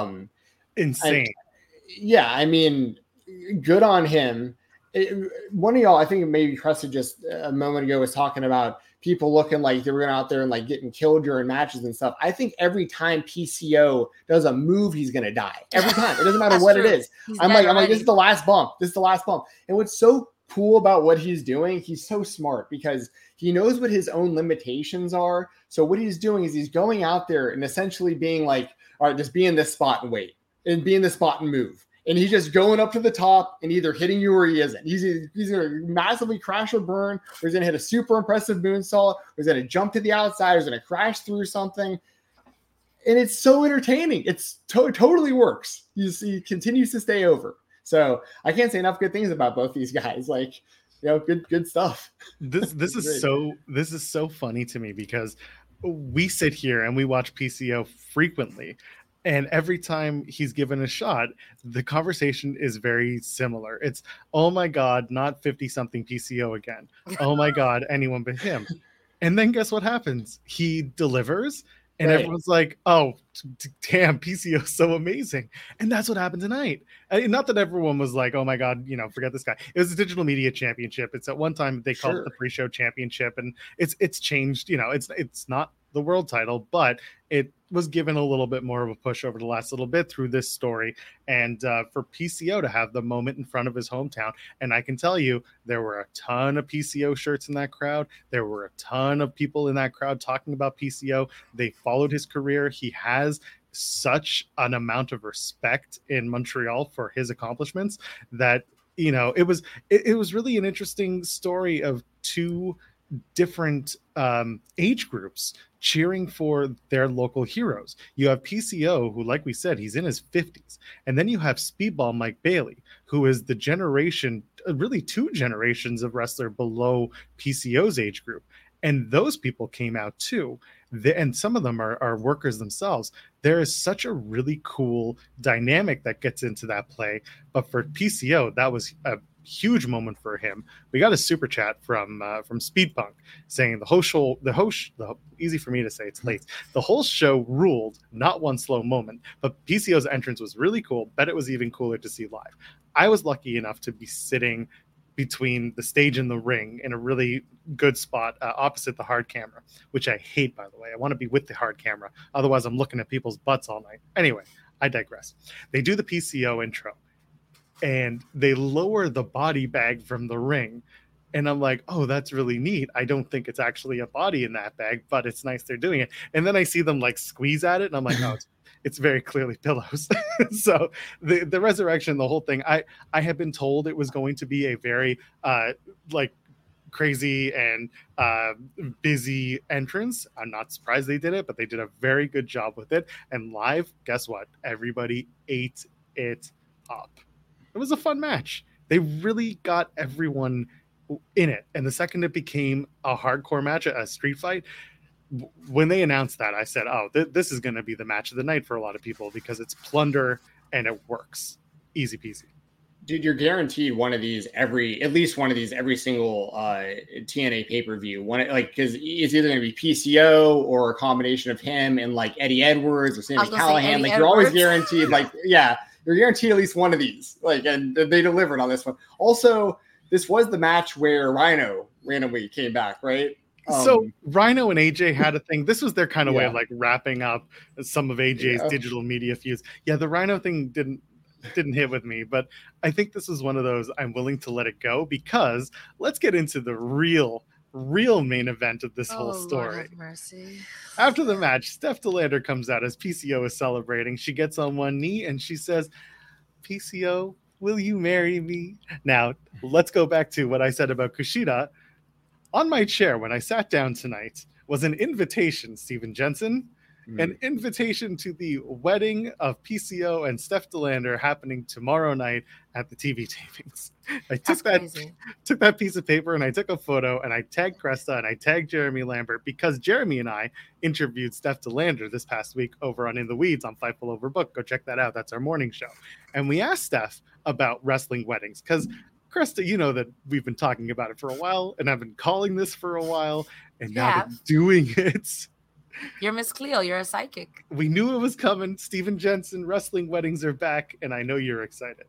Insane. Yeah, I mean, good on him. One of y'all, I think maybe Cresta just a moment ago was talking about people looking like they were going out there and getting killed during matches and stuff. I think every time PCO does a move, he's going to die. Every time. It doesn't matter what true. It is. I'm like, this is the last bump. This is the last bump. And what's so cool about what he's doing, he's so smart because he knows what his own limitations are. So what he's doing is he's going out there and essentially being all right, just be in this spot and wait and be in this spot and move. And he's just going up to the top and either hitting you or he isn't. He's going to massively crash or burn, or he's going to hit a super impressive moonsault, or he's going to jump to the outside, or he's going to crash through something. And it's so entertaining. It's totally works. He continues to stay over. So I can't say enough good things about both these guys. Good stuff. This is so funny to me because we sit here and we watch PCO frequently. And every time he's given a shot, the conversation is very similar. It's, oh my God, not 50-something PCO again. Oh my God, anyone but him. And then guess what happens? He delivers, and right. Everyone's like, oh, damn, PCO is so amazing. And that's what happened tonight. Not that everyone was like, oh my God, forget this guy. It was a digital media championship. It's at one time they called it the pre-show championship, and it's changed. It's not the world title, but it was given a little bit more of a push over the last little bit through this story, and for PCO to have the moment in front of his hometown. And I can tell you, there were a ton of PCO shirts in that crowd. There were a ton of people in that crowd talking about PCO. They followed his career. He has such an amount of respect in Montreal for his accomplishments that you know, it was really an interesting story of two different age groups cheering for their local heroes. You have PCO, who, like we said, he's in his 50s. And then you have Speedball Mike Bailey, who is the generation, really two generations of wrestler below PCO's age group. And those people came out too. And some of them are workers themselves. There is such a really cool dynamic that gets into that play. But for PCO, that was a huge moment for him. We got a super chat from Speedpunk saying easy for me to say, it's late. The whole show ruled, not one slow moment, but PCO's entrance was really cool. Bet it was even cooler to see live. I was lucky enough to be sitting between the stage and the ring in a really good spot opposite the hard camera, which I hate, by the way. I want to be with the hard camera. Otherwise, I'm looking at people's butts all night. Anyway, I digress. They do the PCO intro, and they lower the body bag from the ring. And I'm like, oh, that's really neat. I don't think it's actually a body in that bag, but it's nice they're doing it. And then I see them like squeeze at it, and I'm like, oh, it's very clearly pillows. So the resurrection, the whole thing, I have been told it was going to be a very like crazy and busy entrance. I'm not surprised they did it, but they did a very good job with it. And live, guess what? Everybody ate it up. It was a fun match. They really got everyone in it. And the second it became a hardcore match, a street fight, when they announced that, I said, oh, this is going to be the match of the night for a lot of people because it's plunder and it works. Easy peasy. Dude, you're guaranteed one of these at least one of these every single TNA pay-per-view. Because it's either going to be PCO or a combination of him and like Eddie Edwards or Sami Callihan. Like, you're always guaranteed, like, yeah, you're guaranteed at least one of these. Like, and they delivered on this one. Also, this was the match where Rhino randomly came back, right? So Rhino and AJ had a thing. This was their kind of way of like wrapping up some of AJ's digital media feuds. Yeah, the Rhino thing didn't hit with me, but I think this was one of those I'm willing to let it go because let's get into the real main event of this whole story. Lord have mercy. After the match, Steph DeLander comes out as PCO is celebrating. She gets on one knee and she says, PCO, will you marry me? Now, let's go back to what I said about Kushida. On my chair when I sat down tonight was an invitation, Steven Jensen, an invitation to the wedding of PCO and Steph DeLander happening tomorrow night at the TV tapings. I took that piece of paper and I took a photo and I tagged Cresta and I tagged Jeremy Lambert because Jeremy and I interviewed Steph DeLander this past week over on In the Weeds on Fightful Overbooked. Go check that out. That's our morning show. And we asked Steph about wrestling weddings because Cresta, you know that we've been talking about it for a while, and I've been calling this for a while, and now they're doing it. You're Miss Cleo. You're a psychic. We knew it was coming. Steven Jensen, wrestling weddings are back, and I know you're excited.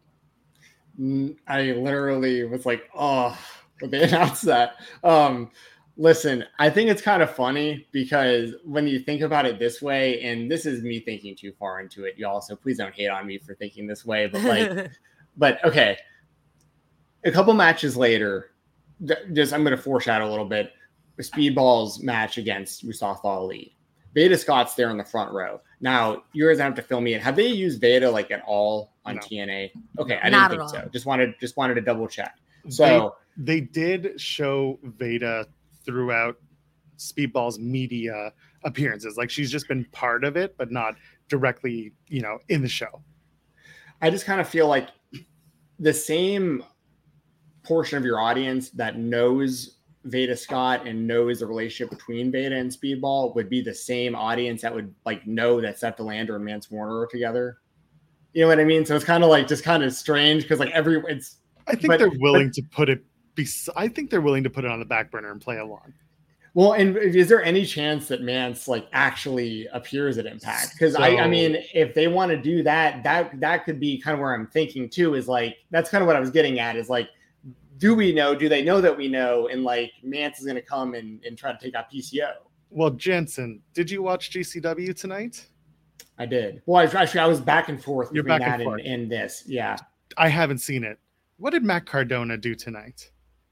I literally was like, oh, when they announced that. Listen, I think it's kind of funny because when you think about it this way, and this is me thinking too far into it, y'all, so please don't hate on me for thinking this way, but like, but okay. A couple matches later, I'm going to foreshadow a little bit. Speedball's match against Mustafa Ali. Veda Scott's there in the front row. Now, you guys have to fill me in. Have they used Veda like at all on TNA? Okay, I didn't think so. Just wanted to double check. So they did show Veda throughout Speedball's media appearances. Like she's just been part of it, but not directly, in the show. I just kind of feel like the same portion of your audience that knows Veda Scott and knows the relationship between Veda and Speedball would be the same audience that would like know that Steph DeLander and Mance Warner are together. You know what I mean? So it's kind of like just kind of strange because like I think they're willing to put it. I think they're willing to put it on the back burner and play along. Well, and is there any chance that Mance like actually appears at Impact? Because I mean, if they want to do that could be kind of where I'm thinking too. Is like that's kind of what I was getting at. Is like. Do they know that we know? And like Mance is going to come and try to take out PCO. Well, Jensen, did you watch GCW tonight? I did. Well, I was back and forth between that and this. Yeah. I haven't seen it. What did Matt Cardona do tonight?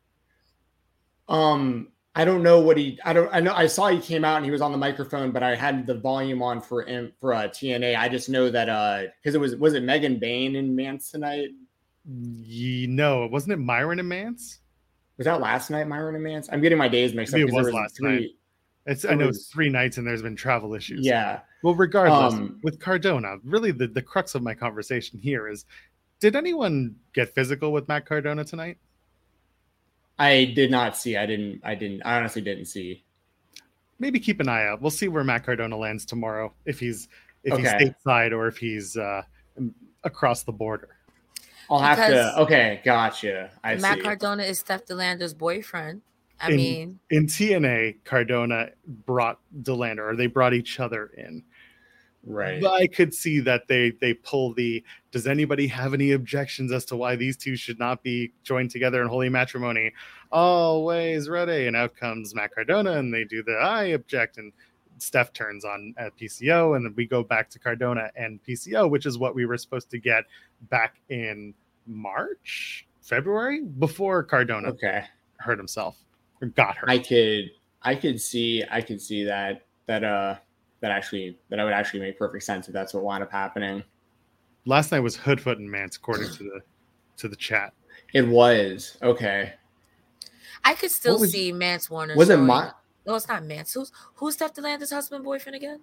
I don't know I know I saw he came out and he was on the microphone, but I had the volume on for TNA. I just know that because was it Megan Bain in Mance tonight? No, wasn't it Myron and Mance? Was that last night, Myron and Mance? I'm getting my days mixed up. Maybe it was last night. I know it's 3 nights and there's been travel issues. Yeah. Well, regardless, with Cardona, really the crux of my conversation here is, did anyone get physical with Matt Cardona tonight? I did not see. I honestly didn't see. Maybe keep an eye out. We'll see where Matt Cardona lands tomorrow, if he's stateside or if he's across the border. I'll have to. Okay, gotcha. Matt Cardona is Steph DeLander's boyfriend. In TNA, Cardona brought DeLander, or they brought each other in. Right. But I could see that they pull the, does anybody have any objections as to why these two should not be joined together in holy matrimony? Always ready. And out comes Matt Cardona, and they do the I object, and Steph turns on at PCO, and then we go back to Cardona and PCO, which is what we were supposed to get back in February, before Cardona hurt himself or got hurt. I could see that would actually make perfect sense if that's what wound up happening. Last night was Hoodfoot and Mance, according to the chat. It was okay. I could still see Mance Warner. Was it No, it's not Mance. Who's Steph DeLander's husband, boyfriend again?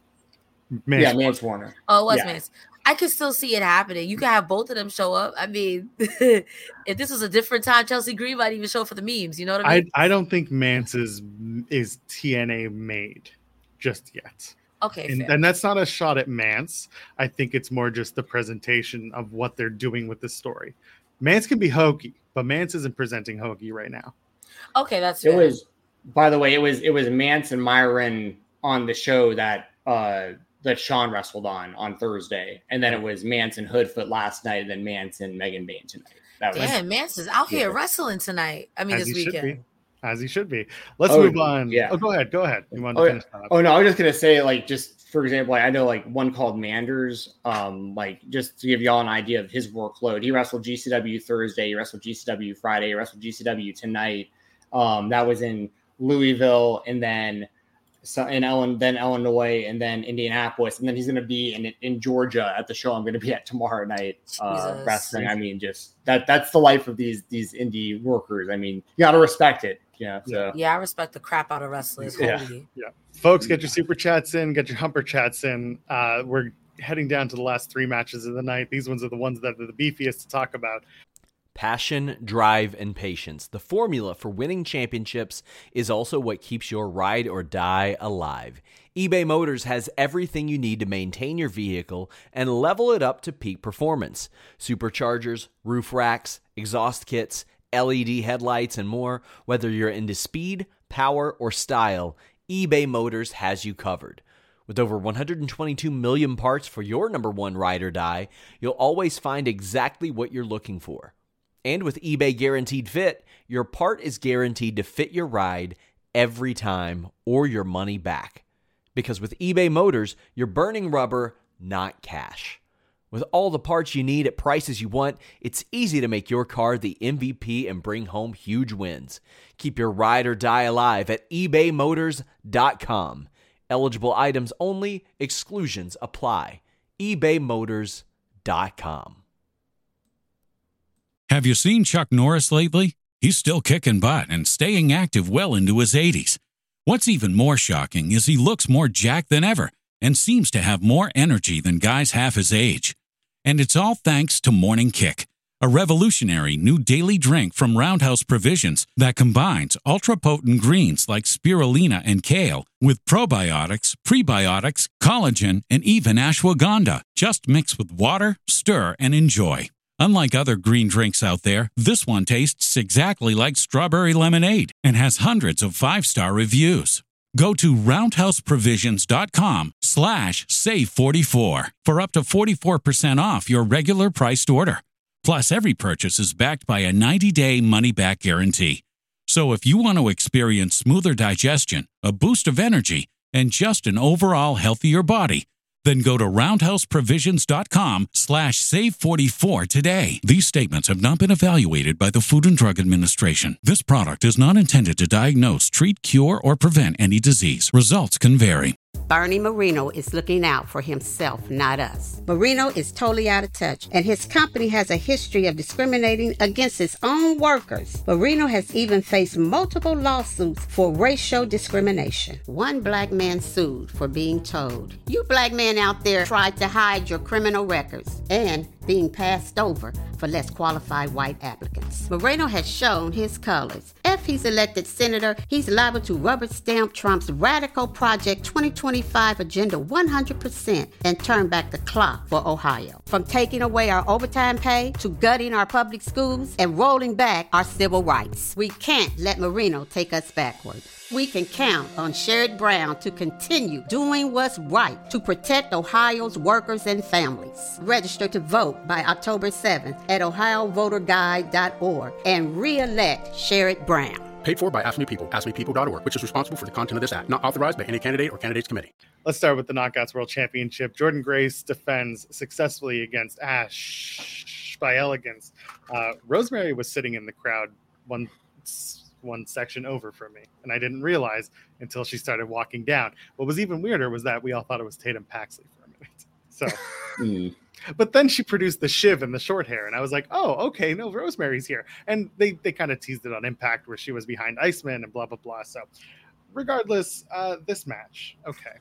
Mance Warner. Oh, it was Mance. I could still see it happening. You could have both of them show up. I mean, if this was a different time, Chelsea Green might even show up for the memes. You know what I mean? I don't think Mance is TNA made just yet. Okay, and that's not a shot at Mance. I think it's more just the presentation of what they're doing with this story. Mance can be hokey, but Mance isn't presenting hokey right now. Okay, that's fair. It was, by the way, it was Mance and Myron on the show that Sean wrestled on Thursday, and then it was Mance and Hoodfoot last night, and then Mance and Megan Bain tonight. Mance is out here wrestling tonight. I mean, this weekend. As he should be. Let's move on. Yeah. Oh, go ahead. You want to finish that up? Oh, no, I was just going to say, like, just for example, I know like one called Manders, like just to give y'all an idea of his workload. He wrestled GCW Thursday, he wrestled GCW Friday, he wrestled GCW tonight. That was in Louisville, and then Illinois, and then Indianapolis, and then he's going to be in Georgia at the show I'm going to be at tomorrow night wrestling. I mean, just that's the life of these indie workers. I mean, you got to respect it. I respect the crap out of wrestlers. Yeah. Folks, get your super chats in, get your humper chats in. We're heading down to the last 3 matches of the night. These ones are the ones that are the beefiest to talk about. Passion, drive, and patience. The formula for winning championships is also what keeps your ride or die alive. eBay Motors has everything you need to maintain your vehicle and level it up to peak performance. Superchargers, roof racks, exhaust kits, LED headlights, and more. Whether you're into speed, power, or style, eBay Motors has you covered. With over 122 million parts for your number one ride or die, you'll always find exactly what you're looking for. And with eBay Guaranteed Fit, your part is guaranteed to fit your ride every time or your money back. Because with eBay Motors, you're burning rubber, not cash. With all the parts you need at prices you want, it's easy to make your car the MVP and bring home huge wins. Keep your ride or die alive at ebaymotors.com. Eligible items only, exclusions apply. ebaymotors.com. Have you seen Chuck Norris lately? He's still kicking butt and staying active well into his 80s. What's even more shocking is he looks more jacked than ever and seems to have more energy than guys half his age. And it's all thanks to Morning Kick, a revolutionary new daily drink from Roundhouse Provisions that combines ultra-potent greens like spirulina and kale with probiotics, prebiotics, collagen, and even ashwagandha. Just mix with water, stir, and enjoy. Unlike other green drinks out there, this one tastes exactly like strawberry lemonade and has hundreds of 5-star reviews. Go to roundhouseprovisions.com/save44 for up to 44% off your regular priced order. Plus, every purchase is backed by a 90-day money-back guarantee. So if you want to experience smoother digestion, a boost of energy, and just an overall healthier body, then go to roundhouseprovisions.com/save44 today. These statements have not been evaluated by the Food and Drug Administration. This product is not intended to diagnose, treat, cure, or prevent any disease. Results can vary. Bernie Marino is looking out for himself, not us. Marino is totally out of touch, and his company has a history of discriminating against its own workers. Marino has even faced multiple lawsuits for racial discrimination. One black man sued for being told, "You black men out there tried to hide your criminal records," and being passed over for less qualified white applicants. Moreno has shown his colors. If he's elected senator, he's liable to rubber stamp Trump's radical Project 2025 agenda 100% and turn back the clock for Ohio. From taking away our overtime pay to gutting our public schools and rolling back our civil rights. We can't let Marino take us backward. We can count on Sherrod Brown to continue doing what's right to protect Ohio's workers and families. Register to vote by October 7th at ohiovoterguide.org and re-elect Sherrod Brown. Paid for by AFSCME People, AFSCMEPeople.org, which is responsible for the content of this act. Not authorized by any candidate or candidates committee. Let's start with the Knockouts World Championship. Jordan Grace defends successfully against Ash by Elegance. Rosemary was sitting in the crowd one section over from me, and I didn't realize until she started walking down. What was even weirder was that we all thought it was Tatum Paxley for a minute. So, but then she produced the Shiv and the short hair, and I was like, oh, okay, no, Rosemary's here. And they kind of teased it on Impact where she was behind Iceman and blah, blah, blah. So regardless, this match, okay.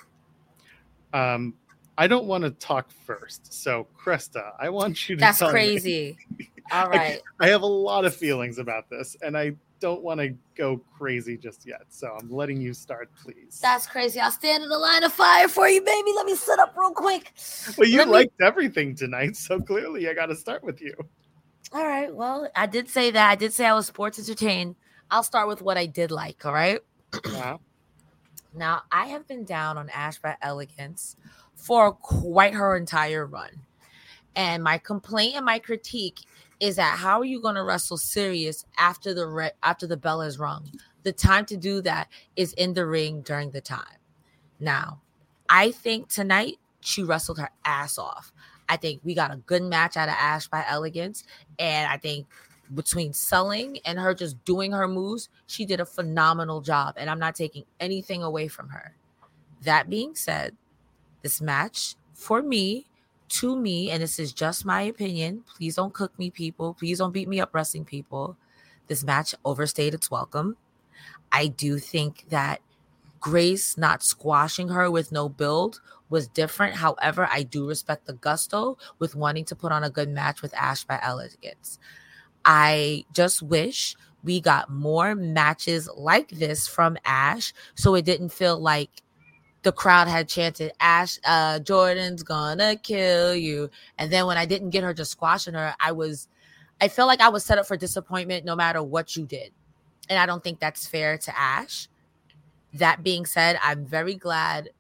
I don't want to talk first. So, Krista, I want you to That's tell crazy. me. All right. I have a lot of feelings about this, and I don't want to go crazy just yet. So I'm letting you start, please. That's crazy. I'll stand in the line of fire for you, baby. Let me sit up real quick. Well, you liked everything tonight, so clearly I got to start with you. All right. Well, I did say that. I did say I was sports entertained. I'll start with what I did like, all right? Yeah. Now, I have been down on Ash by Elegance for quite her entire run. And my complaint and my critique is that how are you going to wrestle serious after the bell is rung? The time to do that is in the ring during the time. Now, I think tonight she wrestled her ass off. I think we got a good match out of Ash by Elegance. And I think between selling and her just doing her moves, she did a phenomenal job. And I'm not taking anything away from her. That being said, this match for me, to me, and this is just my opinion, please don't cook me, people. Please don't beat me up, wrestling people. This match overstayed its welcome. I do think that Grace not squashing her with no build was different. However, I do respect the gusto with wanting to put on a good match with Ash by Elegance. I just wish we got more matches like this from Ash so it didn't feel like the crowd had chanted, Ash, Jordan's gonna kill you. And then when I didn't get her just squashing her, I felt like I was set up for disappointment no matter what you did. And I don't think that's fair to Ash. That being said, I'm very glad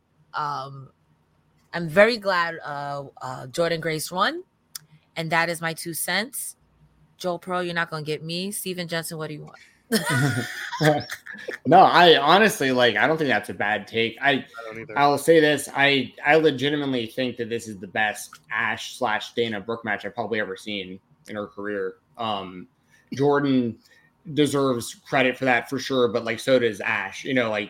Jordan Grace won. And that is my 2 cents. Joel Pearl, you're not going to get me. Steven Jensen, what do you want? No, I honestly I don't think that's a bad take. I don't either. I'll say this. I legitimately think that this is the best Ash/Dana Brooke match I've probably ever seen in her career. Jordan deserves credit for that for sure, but so does Ash.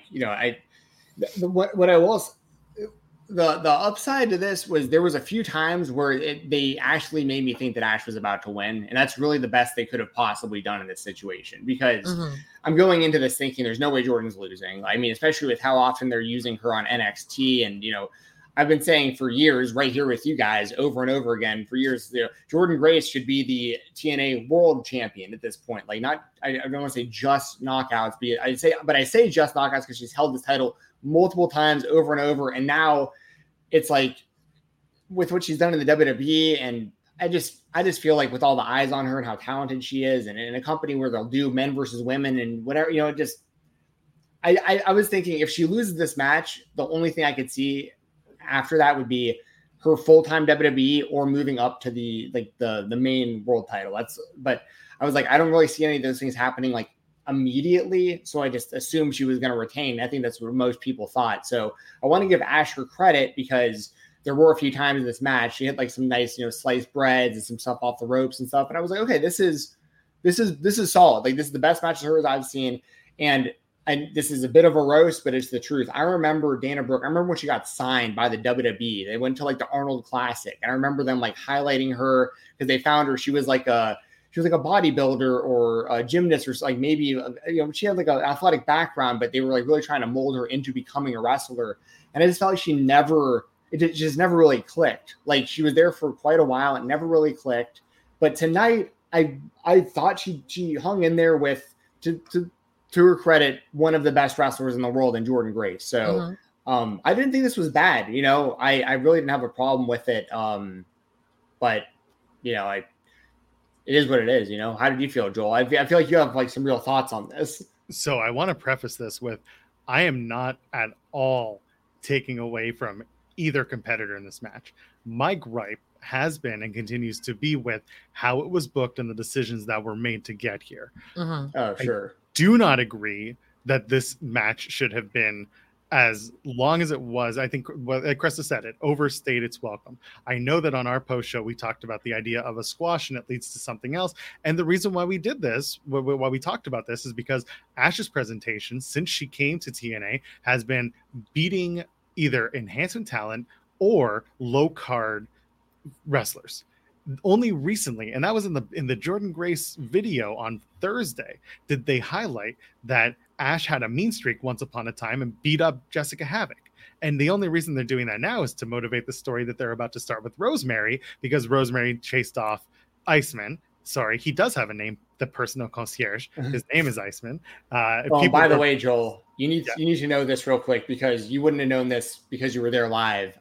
What I will the upside to this was there was a few times where they actually made me think that Ash was about to win. And that's really the best they could have possibly done in this situation, because I'm going into this thinking there's no way Jordan's losing. I mean, especially with how often they're using her on NXT. And, I've been saying for years right here with you guys over and over again for years, Jordan Grace should be the TNA world champion at this point. I don't want to say just knockouts, but I say just knockouts because she's held this title multiple times over and over. And now it's with what she's done in the WWE. And I just feel like with all the eyes on her and how talented she is, and in a company where they'll do men versus women and whatever, I was thinking if she loses this match, the only thing I could see after that would be her full-time WWE or moving up to the main world title. But I was I don't really see any of those things happening immediately. So I just assumed she was going to retain. I think that's what most people thought. So I want to give Ash her credit because there were a few times in this match she hit some nice, sliced breads and some stuff off the ropes and stuff. And I was okay, this is solid. This is the best match of hers I've seen. And and this is a bit of a roast, but it's the truth. I remember Dana Brooke. I remember when she got signed by the WWE. They went to like the Arnold Classic. And I remember them like highlighting her because they found her. She was like a bodybuilder or a gymnast, or like maybe she had like an athletic background, but they were like really trying to mold her into becoming a wrestler. And I just felt like it just never really clicked. Like she was there for quite a while. It never really clicked. But tonight, I thought she hung in there with, to her credit, one of the best wrestlers in the world in Jordynne Grace. So I didn't think this was bad. I really didn't have a problem with it. But it is what it is. How did you feel, Joel? I feel like you have like some real thoughts on this. So I want to preface this with, I am not at all taking away from either competitor in this match. My gripe has been and continues to be with how it was booked and the decisions that were made to get here. Oh, sure. I do not agree that this match should have been as long as it was. I think, well, Cresta said it, overstayed its welcome. I know that on our post show, we talked about the idea of a squash and it leads to something else. And the reason why we did this, why we talked about this, is because Ash's presentation, since she came to TNA, has been beating either enhancement talent or low card wrestlers. Only recently, and that was in the Jordynne Grace video on Thursday, did they highlight that Ash had a mean streak once upon a time and beat up Jessica Havoc. And the only reason they're doing that now is to motivate the story that they're about to start with Rosemary, because Rosemary chased off Iceman. Sorry, he does have a name, the personal concierge. His name is Iceman. By the way, Joel, you need to know this real quick, because you wouldn't have known this because you were there live.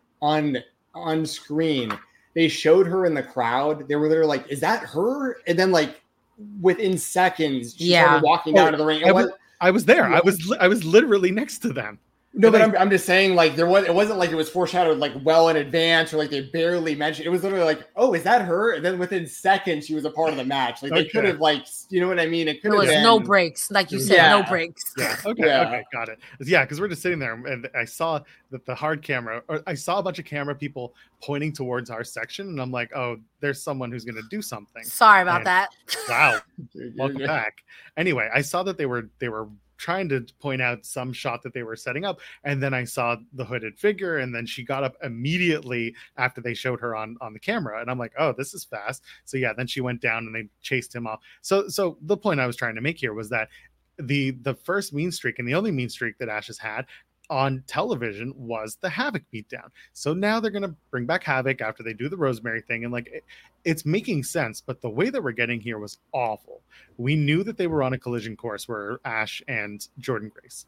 On screen, they showed her in the crowd. They were there like, is that her? And then like within seconds, she started walking down to the ring. I was there. I was literally next to them. No, but I'm just saying, like, it wasn't like it was foreshadowed like well in advance, or like they barely mentioned. It was literally like, oh, is that her? And then within seconds, she was a part of the match. Like they could have, like, you know what I mean? It could have been no breaks, like you said, no breaks. Yeah. Okay, got it. Yeah, because we're just sitting there, and I saw that the hard camera, or I saw a bunch of camera people pointing towards our section, and I'm like, oh, there's someone who's going to do something. Sorry about that. Wow. Welcome back. Anyway, I saw that they were trying to point out some shot that they were setting up, and then I saw the hooded figure, and then she got up immediately after they showed her on the camera, and I'm like, oh, this is fast. So yeah, then she went down and they chased him off. So the point I was trying to make here was that the first mean streak, and the only mean streak that Ash has had on television, was the Havoc beatdown. So now they're going to bring back Havoc after they do the Rosemary thing. And like, it's making sense, but the way that we're getting here was awful. We knew that they were on a collision course where Ash and Jordynne Grace.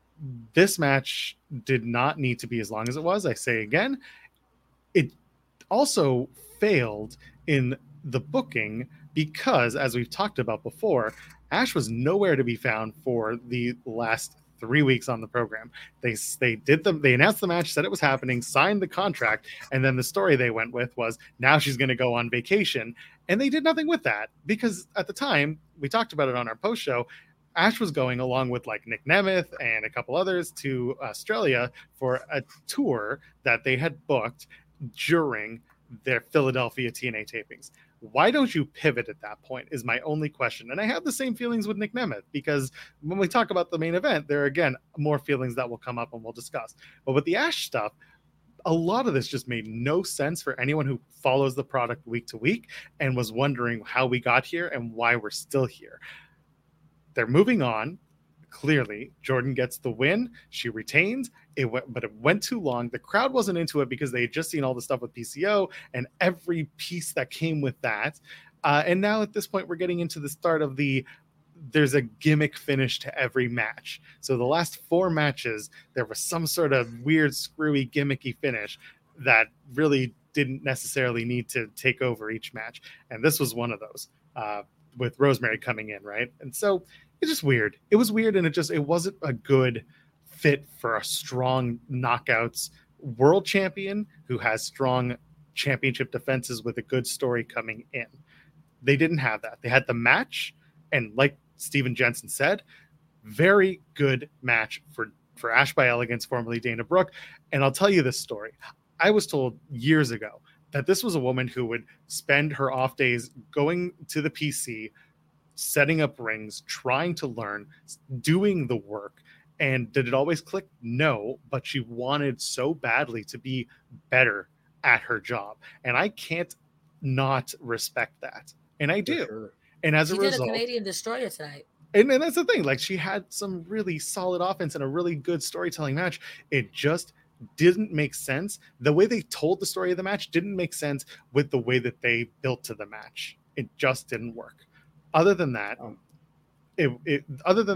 This match did not need to be as long as it was. I say again, it also failed in the booking because, as we've talked about before, Ash was nowhere to be found for the last 3 weeks on the program. They announced the match, said it was happening, signed the contract, and then the story they went with was now she's going to go on vacation. And they did nothing with that, because at the time, we talked about it on our post show, Ash was going along with like Nick Nemeth and a couple others to Australia for a tour that they had booked during their Philadelphia TNA tapings. Why don't you pivot at that point is my only question. And I have the same feelings with Nick Nemeth, because when we talk about the main event, there are, again, more feelings that will come up and we'll discuss. But with the Ash stuff, a lot of this just made no sense for anyone who follows the product week to week and was wondering how we got here and why we're still here. They're moving on. Clearly, Jordynne gets the win. She retains. But it went too long. The crowd wasn't into it because they had just seen all the stuff with PCO and every piece that came with that. And now at this point, we're getting into the start of there's a gimmick finish to every match. So the last 4 matches, there was some sort of weird, screwy, gimmicky finish that really didn't necessarily need to take over each match. And this was one of those, with Rosemary coming in, right? And so it's just weird. It was weird, and it wasn't a good fit for a strong knockouts world champion who has strong championship defenses with a good story coming in. They didn't have that. They had the match, and like Steven Jensen said, very good match for Ash by Elegance, formerly Dana Brooke. And I'll tell you this story. I was told years ago that this was a woman who would spend her off days going to the PC, setting up rings, trying to learn, doing the work. And did it always click? No, but she wanted so badly to be better at her job. And I can't not respect that. And I do. Sure. And as She a did result, a Canadian destroyer tonight. and that's the thing. Like, she had some really solid offense and a really good storytelling match. It just didn't make sense. The way they told the story of the match didn't make sense with the way that they built to the match. It just didn't work. Other than that, it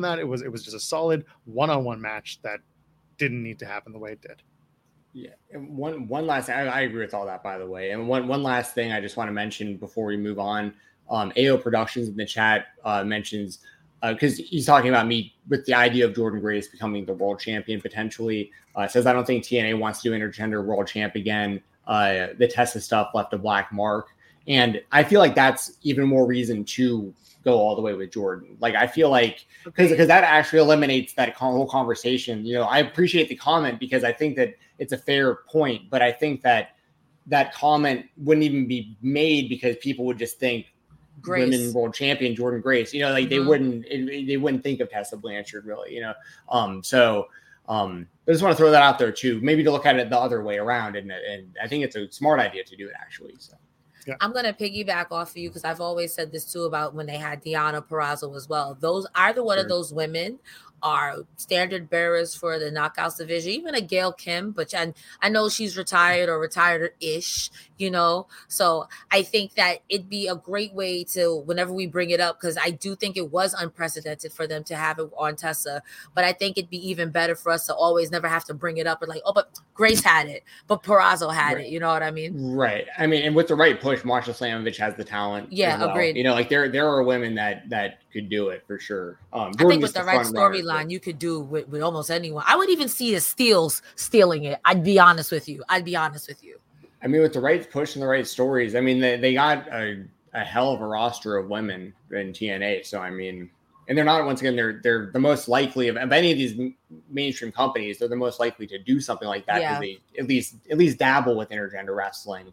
was just a solid one-on-one match that didn't need to happen the way it did. Yeah. And one last, I agree with all that, by the way. And one last thing I just want to mention before we move on. AO Productions in the chat mentions, because he's talking about me with the idea of Jordynne Grace becoming the world champion potentially. Says, I don't think TNA wants to do intergender world champ again. The Tessa stuff left a black mark. And I feel like that's even more reason to go all the way with Jordynne. Like, I feel like, because that actually eliminates that whole conversation. You know, I appreciate the comment because I think that it's a fair point, but I think that that comment wouldn't even be made because people would just think Grace. Women world champion Jordynne Grace. You know, like they wouldn't think of Tessa Blanchard really. You know, so I just want to throw that out there too. Maybe to look at it the other way around, and I think it's a smart idea to do it actually. So. Yeah. I'm going to piggyback off of you because I've always said this too about when they had Deonna Purrazzo as well. Those either one of those women are standard bearers for the Knockouts division, even a Gail Kim, but I know she's retired or retired-ish, you know. So I think that it'd be a great way to, whenever we bring it up, because I do think it was unprecedented for them to have it on Tessa, but I think it'd be even better for us to always never have to bring it up and like, oh, but Grace had it, but Purrazzo had it, you know what I mean? Right. I mean, and with the right push, Marsha Slamovich has the talent. Yeah, well. Agreed. You know, like there are women that could do it for sure. I think with the right storyline, you could do with almost anyone. I would even see the Steels stealing it. I'd be honest with you. I mean, with the right push and the right stories, I mean, they got a hell of a roster of women in TNA. So, I mean, and they're not, once again, they're the most likely of any of these mainstream companies. They're the most likely to do something like that because they at least dabble with intergender wrestling.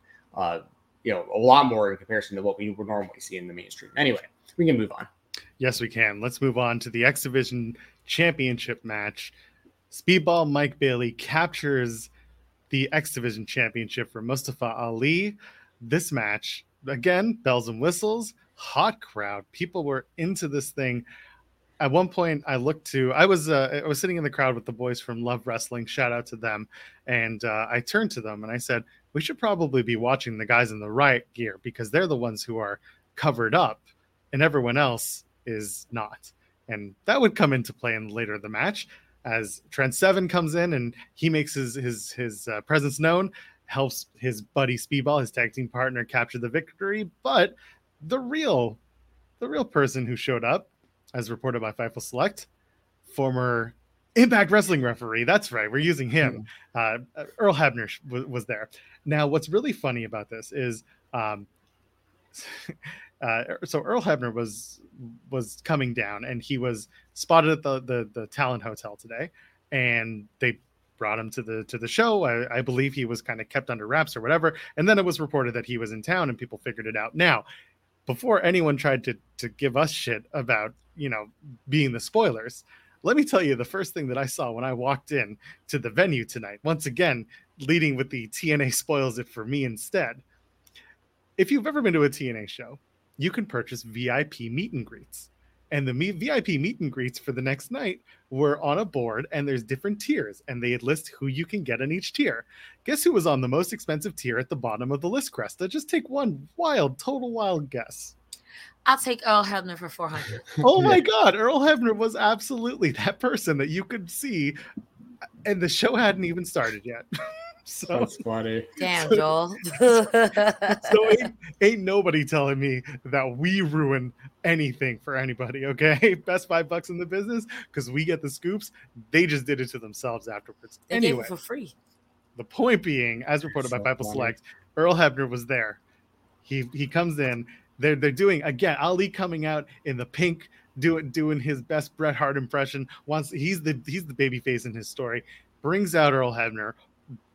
You know, a lot more in comparison to what we would normally see in the mainstream. Anyway, we can move on. Yes, we can. Let's move on to the X Division Championship match. Speedball Mike Bailey captures the X Division Championship for Mustafa Ali. This match, again, bells and whistles, hot crowd. People were into this thing. At one point, I was sitting in the crowd with the boys from Love Wrestling. Shout out to them. And I turned to them and I said, we should probably be watching the guys in the riot gear because they're the ones who are covered up and everyone else is not. And that would come into play in later the match as Trent Seven comes in and he makes his presence known, helps his buddy Speedball, his tag team partner, capture the victory. But the real person who showed up, as reported by Fightful Select, former Impact Wrestling referee. That's right. We're using him. Earl Hebner was there. Now, what's really funny about this is, so Earl Hebner was coming down and he was spotted at the Talent Hotel today, and they brought him to the show. I believe he was kind of kept under wraps or whatever. And then it was reported that he was in town and people figured it out. Now, before anyone tried to give us shit about, you know, being the spoilers, let me tell you the first thing that I saw when I walked in to the venue tonight, once again, leading with the TNA spoils it for me instead. If you've ever been to a TNA show, you can purchase VIP meet and greets. And the VIP meet and greets for the next night were on a board, and there's different tiers, and they list who you can get in each tier. Guess who was on the most expensive tier at the bottom of the list, Cresta? Just take one total wild guess. I'll take Earl Hebner for $400. Oh my God, Earl Hebner was absolutely that person that you could see, and the show hadn't even started yet. So that's funny. Damn, Joel. So ain't nobody telling me that we ruin anything for anybody, okay? Best $5 in the business because we get the scoops. They just did it to themselves afterwards. They gave it for free. The point being, as reported by Fightful Select, Earl Hebner was there. He comes in. They're doing again. Ali coming out in the pink, doing his best Bret Hart impression. Once he's the baby face in his story, brings out Earl Hebner.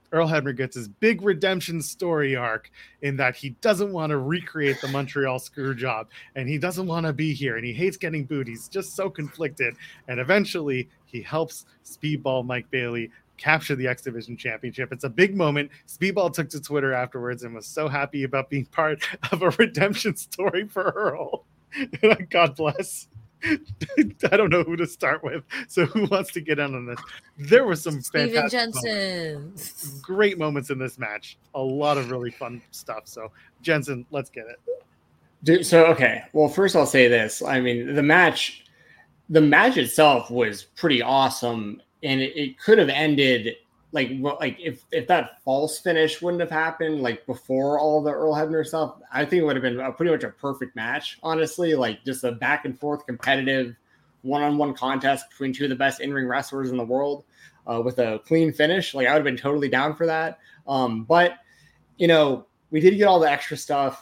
Earl Hebner gets his big redemption story arc in that he doesn't want to recreate the Montreal screw job, and he doesn't want to be here, and he hates getting booed. He's just so conflicted, and eventually he helps Speedball Mike Bailey capture the X Division Championship. It's a big moment. Speedball took to Twitter afterwards and was so happy about being part of a redemption story for Earl. God bless. I don't know who to start with. So who wants to get in on this? There were some Steven fantastic Jensen. great moments in this match. A lot of really fun stuff. So Jensen, let's get it. Dude, so okay. Well, first I'll say this. I mean, the match itself was pretty awesome, and it could have ended like if that false finish wouldn't have happened like before all the Earl Hebner stuff. I think it would have been pretty much a perfect match, honestly. Like just a back and forth competitive one-on-one contest between two of the best in-ring wrestlers in the world with a clean finish. Like I would have been totally down for that. But we did get all the extra stuff.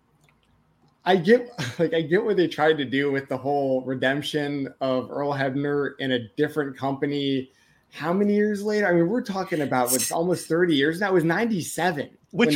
I get what they tried to do with the whole redemption of Earl Hebner in a different company. How many years later? I mean, we're talking about what's almost 30 years now. It was 97. Which,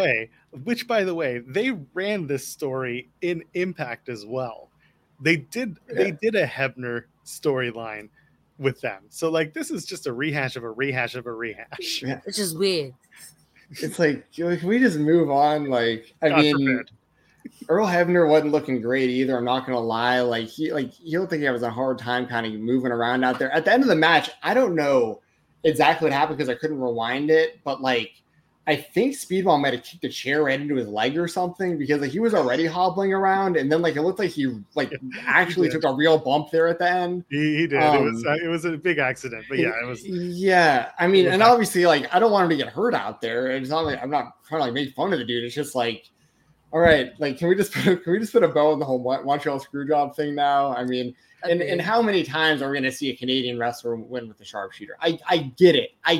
by the way, they ran this story in Impact as well. They did a Hebner storyline with them. So like, this is just a rehash of a rehash of a rehash. Yeah. Which is weird. It's like, can we just move on? Like, I God mean, forbid. Earl Hebner wasn't looking great either. I'm not gonna lie. He looked like he was a hard time kind of moving around out there. At the end of the match, I don't know exactly what happened because I couldn't rewind it, but I think Speedball might have kicked a chair right into his leg or something because he was already hobbling around, and then it looked like he actually took a real bump there at the end. He did. It was a big accident, but yeah, it was. Yeah, I mean, and obviously, I don't want him to get hurt out there. It's not like I'm not trying to make fun of the dude. It's just all right, can we just put a bow on the whole Montreal Screwjob thing now? I mean, and how many times are we going to see a Canadian wrestler win with the sharpshooter? I get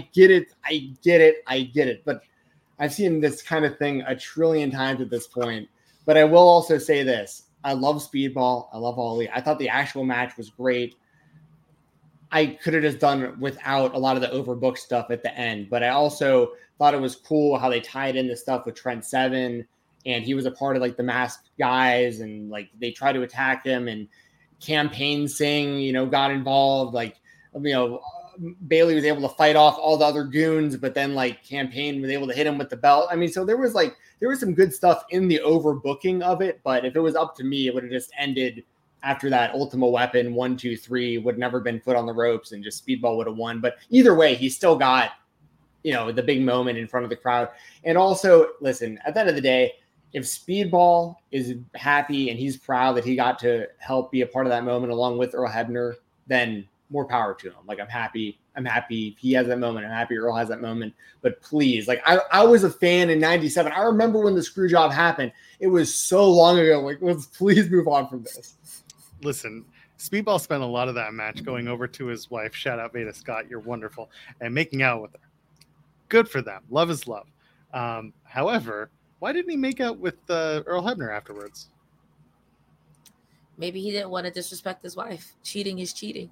it. But I've seen this kind of thing a trillion times at this point. But I will also say this: I love Speedball. I love Ali. I thought the actual match was great. I could have just done without a lot of the overbooked stuff at the end. But I also thought it was cool how they tied in the stuff with Trent Seven. And he was a part of the masked guys, and they tried to attack him, and Campaign Singh, got involved. Bailey was able to fight off all the other goons, but then Campaign was able to hit him with the belt. I mean, so there was some good stuff in the overbooking of it, but if it was up to me, it would have just ended after that Ultimate Weapon 1, 2, 3 would never been put on the ropes, and just Speedball would have won. But either way, he still got the big moment in front of the crowd. And also, listen, at the end of the day, if Speedball is happy and he's proud that he got to help be a part of that moment along with Earl Hebner, then more power to him. I'm happy he has that moment. I'm happy Earl has that moment. But please, I was a fan in 97. I remember when the screw job happened. It was so long ago. Let's please move on from this. Listen, Speedball spent a lot of that match going over to his wife. Shout out Veda Scott. You're wonderful. And making out with her. Good for them. Love is love. However, why didn't he make out with Earl Hebner afterwards? Maybe he didn't want to disrespect his wife. Cheating is cheating.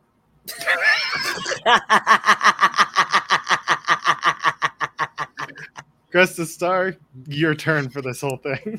Cresta Star, your turn for this whole thing.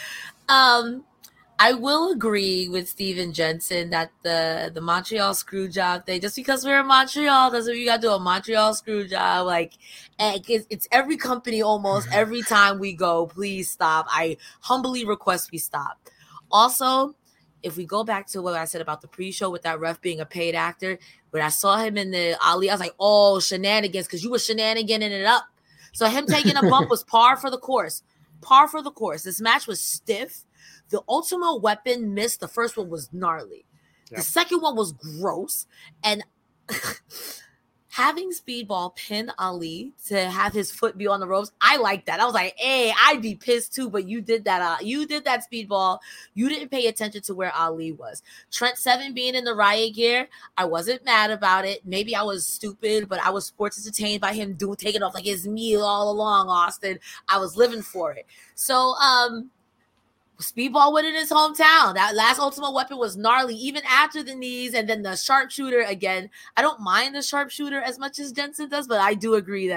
I will agree with Steven Jensen that the Montreal screw job thing, just because we're in Montreal doesn't mean you gotta do a Montreal screw job. It's every company almost every time we go. Please stop. I humbly request we stop. Also, if we go back to what I said about the pre-show with that ref being a paid actor, when I saw him in the Ali, I was like, oh, shenanigans, because you were shenaniganing it up. So him taking a bump was par for the course. Par for the course. This match was stiff. The Ultimate Weapon missed. The first one was gnarly. Yep. The second one was gross. And having Speedball pin Ali to have his foot be on the ropes, I like that. I was like, hey, I'd be pissed too, but you did that. You did that, Speedball. You didn't pay attention to where Ali was. Trent Seven being in the riot gear, I wasn't mad about it. Maybe I was stupid, but I was sports entertained by him taking off his meal all along, Austin. I was living for it. So, Speedball went in his hometown. That last Ultimate Weapon was gnarly, even after the knees, and then the sharpshooter again. I don't mind the sharpshooter as much as Jensen does, but I do agree that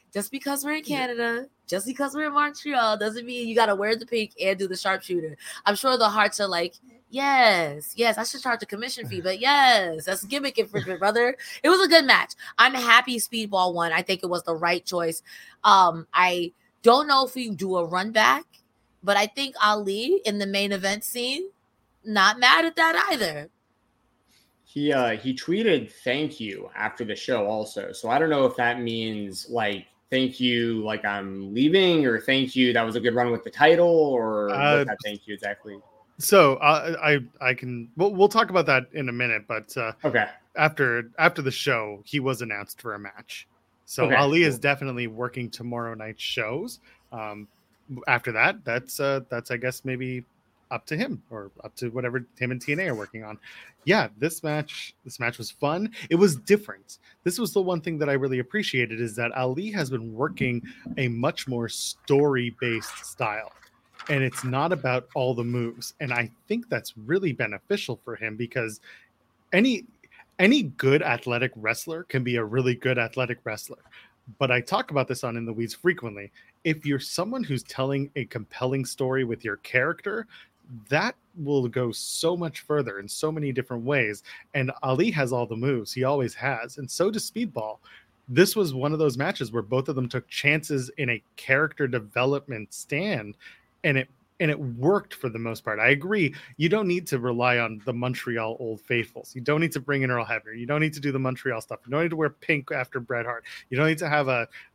Just because we're in Canada, just because we're in Montreal, doesn't mean you got to wear the pink and do the sharpshooter. I'm sure the hearts are like, yes, I should charge a commission fee, but yes, that's gimmick infringement, brother. It was a good match. I'm happy Speedball won. I think it was the right choice. I don't know if we do a run back, but I think Ali in the main event scene, not mad at that either. He tweeted thank you after the show also. So I don't know if that means like thank you, like I'm leaving, or thank you, that was a good run with the title, or what that thank you exactly. So I can we'll talk about that in a minute, but okay. After the show, he was announced for a match. So okay, Ali is definitely working tomorrow night's shows. After that, that's I guess maybe up to him or up to whatever him and TNA are working on. Yeah, this match was fun. It was different. This was the one thing that I really appreciated, is that Ali has been working a much more story-based style. And it's not about all the moves. And I think that's really beneficial for him, because any good athletic wrestler can be a really good athletic wrestler. But I talk about this on In the Weeds frequently. If you're someone who's telling a compelling story with your character, that will go so much further in so many different ways. And Ali has all the moves. He always has. And so does Speedball. This was one of those matches where both of them took chances in a character development stand, and it worked for the most part. I agree. You don't need to rely on the Montreal Old Faithfuls. You don't need to bring in Earl Hebner. You don't need to do the Montreal stuff. You don't need to wear pink after Bret Hart. You don't need to have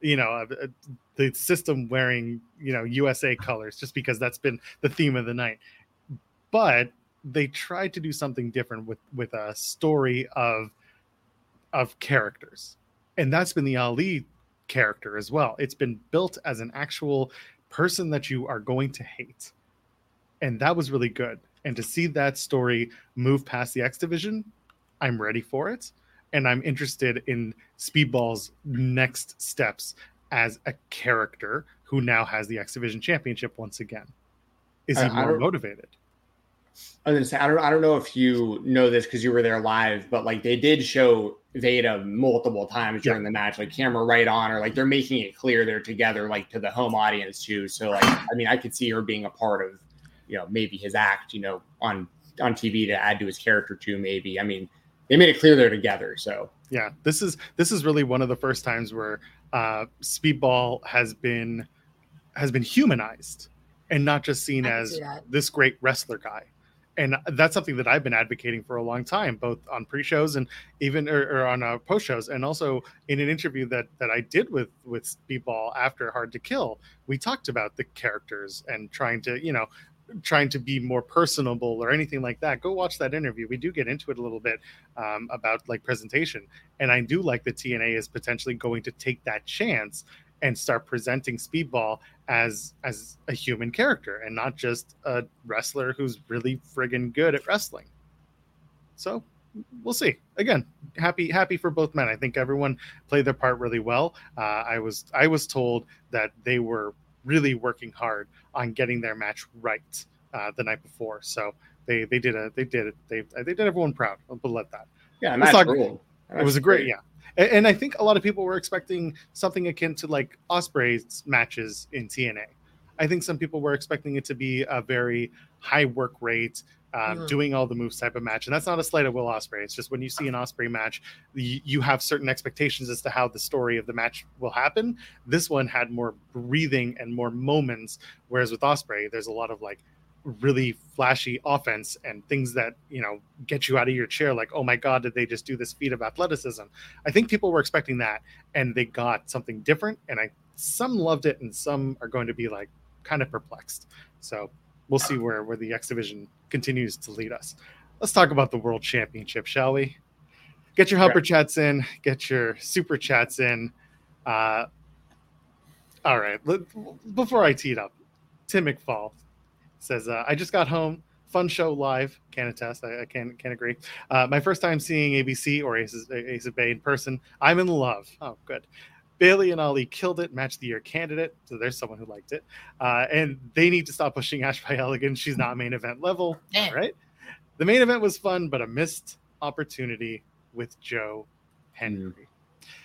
the system wearing, USA colors just because that's been the theme of the night. But they tried to do something different with a story of characters. And that's been the Ali character as well. It's been built as an actual person that you are going to hate. And that was really good. And to see that story move past the X Division, I'm ready for it. And I'm interested in Speedball's next steps as a character who now has the X Division championship once again. Is he more motivated? I was gonna say, I don't know if you know this because you were there live, but like they did show Veda multiple times during the match, like camera right on her, like they're making it clear they're together, like to the home audience too. So like, I mean, I could see her being a part of, maybe his act, on TV to add to his character too. Maybe. I mean, they made it clear they're together. So yeah, this is really one of the first times where Speedball has been humanized and not just seen as this great wrestler guy. And that's something that I've been advocating for a long time, both on pre-shows and even or on post-shows. And also in an interview that I did with Speedball after Hard to Kill, we talked about the characters and trying to be more personable or anything like that. Go watch that interview. We do get into it a little bit about like presentation. And I do like that TNA is potentially going to take that chance and start presenting Speedball as a human character and not just a wrestler who's really friggin' good at wrestling. So we'll see. Again, happy for both men. I think everyone played their part really well. I was told that they were really working hard on getting their match right the night before. So they did everyone proud. I'll let that. Yeah, match ruled. It was a great. And I think a lot of people were expecting something akin to like Ospreay's matches in TNA. I think some people were expecting it to be a very high work rate, doing all the moves type of match. And that's not a slight of Will Ospreay. It's just when you see an Ospreay match, you have certain expectations as to how the story of the match will happen. This one had more breathing and more moments, whereas with Ospreay, there's a lot of like really flashy offense and things that get you out of your chair, like, oh my god, did they just do this feat of athleticism? I think people were expecting that, and they got something different, and some loved it and some are going to be like kind of perplexed. So we'll see where the X Division continues to lead us. Let's talk about the World Championship, shall we? Get your Humper chats in, get your super chats in. All right, before I tee it up, Tim McFall says, I just got home. Fun show live. Can attest. I can't agree. My first time seeing ABC or Ace of Bay in person. I'm in love. Oh, good. Bailey and Ali killed it. Match of the year candidate. So there's someone who liked it. And they need to stop pushing Ash by Elegant. She's not main event level. All right. The main event was fun, but a missed opportunity with Joe Hendry.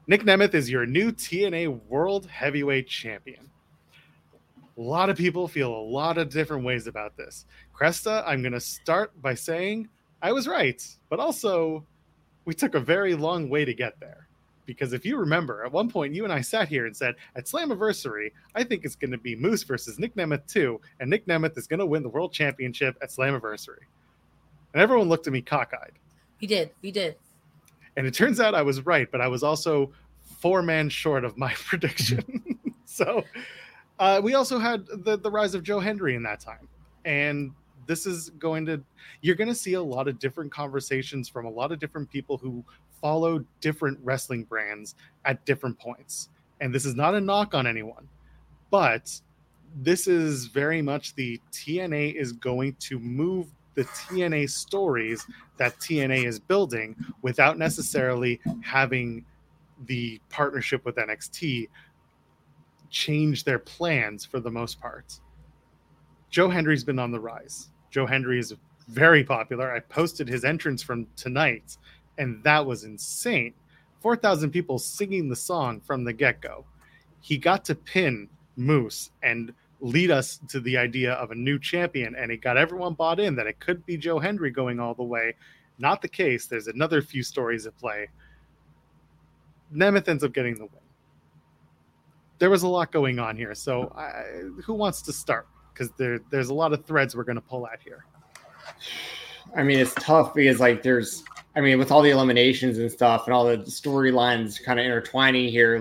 Nick Nemeth is your new TNA World Heavyweight Champion. A lot of people feel a lot of different ways about this. Cresta, I'm going to start by saying I was right, but also we took a very long way to get there. Because if you remember, at one point you and I sat here and said, at Slammiversary, I think it's going to be Moose versus Nick Nemeth 2, and Nick Nemeth is going to win the World Championship at Slammiversary. And everyone looked at me cockeyed. We did. And it turns out I was right, but I was also 4 man short of my prediction. So we also had the rise of Joe Hendry in that time. And this is you're going to see a lot of different conversations from a lot of different people who follow different wrestling brands at different points. And this is not a knock on anyone, but this is very much the TNA is going to move the TNA stories that TNA is building without necessarily having the partnership with NXT change their plans for the most part. Joe Hendry's been on the rise. Joe Hendry is very popular. I posted his entrance from tonight, and that was insane. 4,000 people singing the song from the get-go. He got to pin Moose and lead us to the idea of a new champion, and it got everyone bought in that it could be Joe Hendry going all the way. Not the case. There's another few stories at play. Nemeth ends up getting the win. There was a lot going on here, so who wants to start? Because there's a lot of threads we're going to pull at here. I mean, it's tough because with all the eliminations and stuff and all the storylines kind of intertwining here,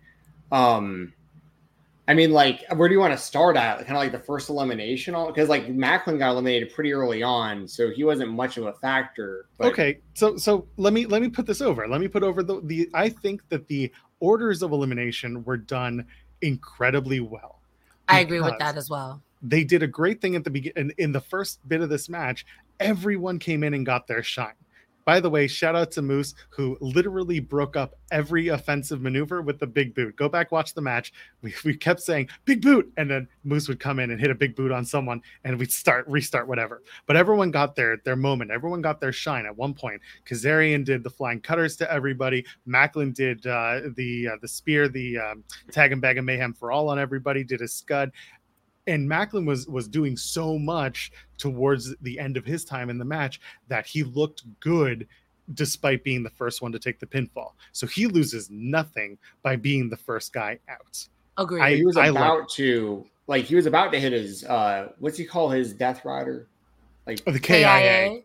where do you want to start at? Kind of like the first elimination? Because Macklin got eliminated pretty early on, so he wasn't much of a factor. But... Okay, so let me put this over. Let me put over the I think that the orders of elimination were done incredibly well. I agree with that as well. They did a great thing at the beginning. In the first bit of this match, everyone came in and got their shine. By the way, shout out to Moose, who literally broke up every offensive maneuver with the big boot. Go back, watch the match. We kept saying, big boot, and then Moose would come in and hit a big boot on someone, and we'd restart, whatever. But everyone got their moment. Everyone got their shine at one point. Kazarian did the flying cutters to everybody. Macklin did the spear, the tag and bag of mayhem for all on everybody, did a scud. And Macklin was doing so much towards the end of his time in the match that he looked good despite being the first one to take the pinfall. So he loses nothing by being the first guy out. Agreed. He was about to hit his what's he call his Death Rider? The KIA.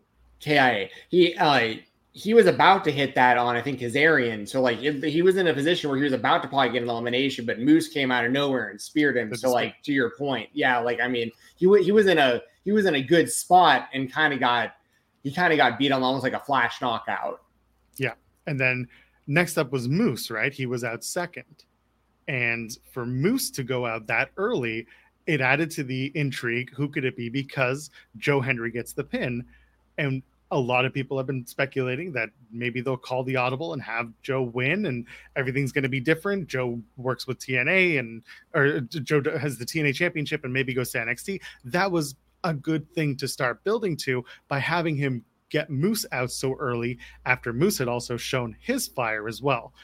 KIA. He was about to hit that on, I think, Kazarian. So he was in a position where he was about to probably get an elimination, but Moose came out of nowhere and speared him. So to your point, yeah, he was in a good spot and kind of got beat on almost like a flash knockout. Yeah. And then next up was Moose, right? He was out second. And for Moose to go out that early, it added to the intrigue. Who could it be? Because Joe Hendry gets the pin. And a lot of people have been speculating that maybe they'll call the audible and have Joe win and everything's going to be different. Joe works with TNA or Joe has the TNA championship and maybe goes to NXT. That was a good thing to start building to by having him get Moose out so early after Moose had also shown his fire as well.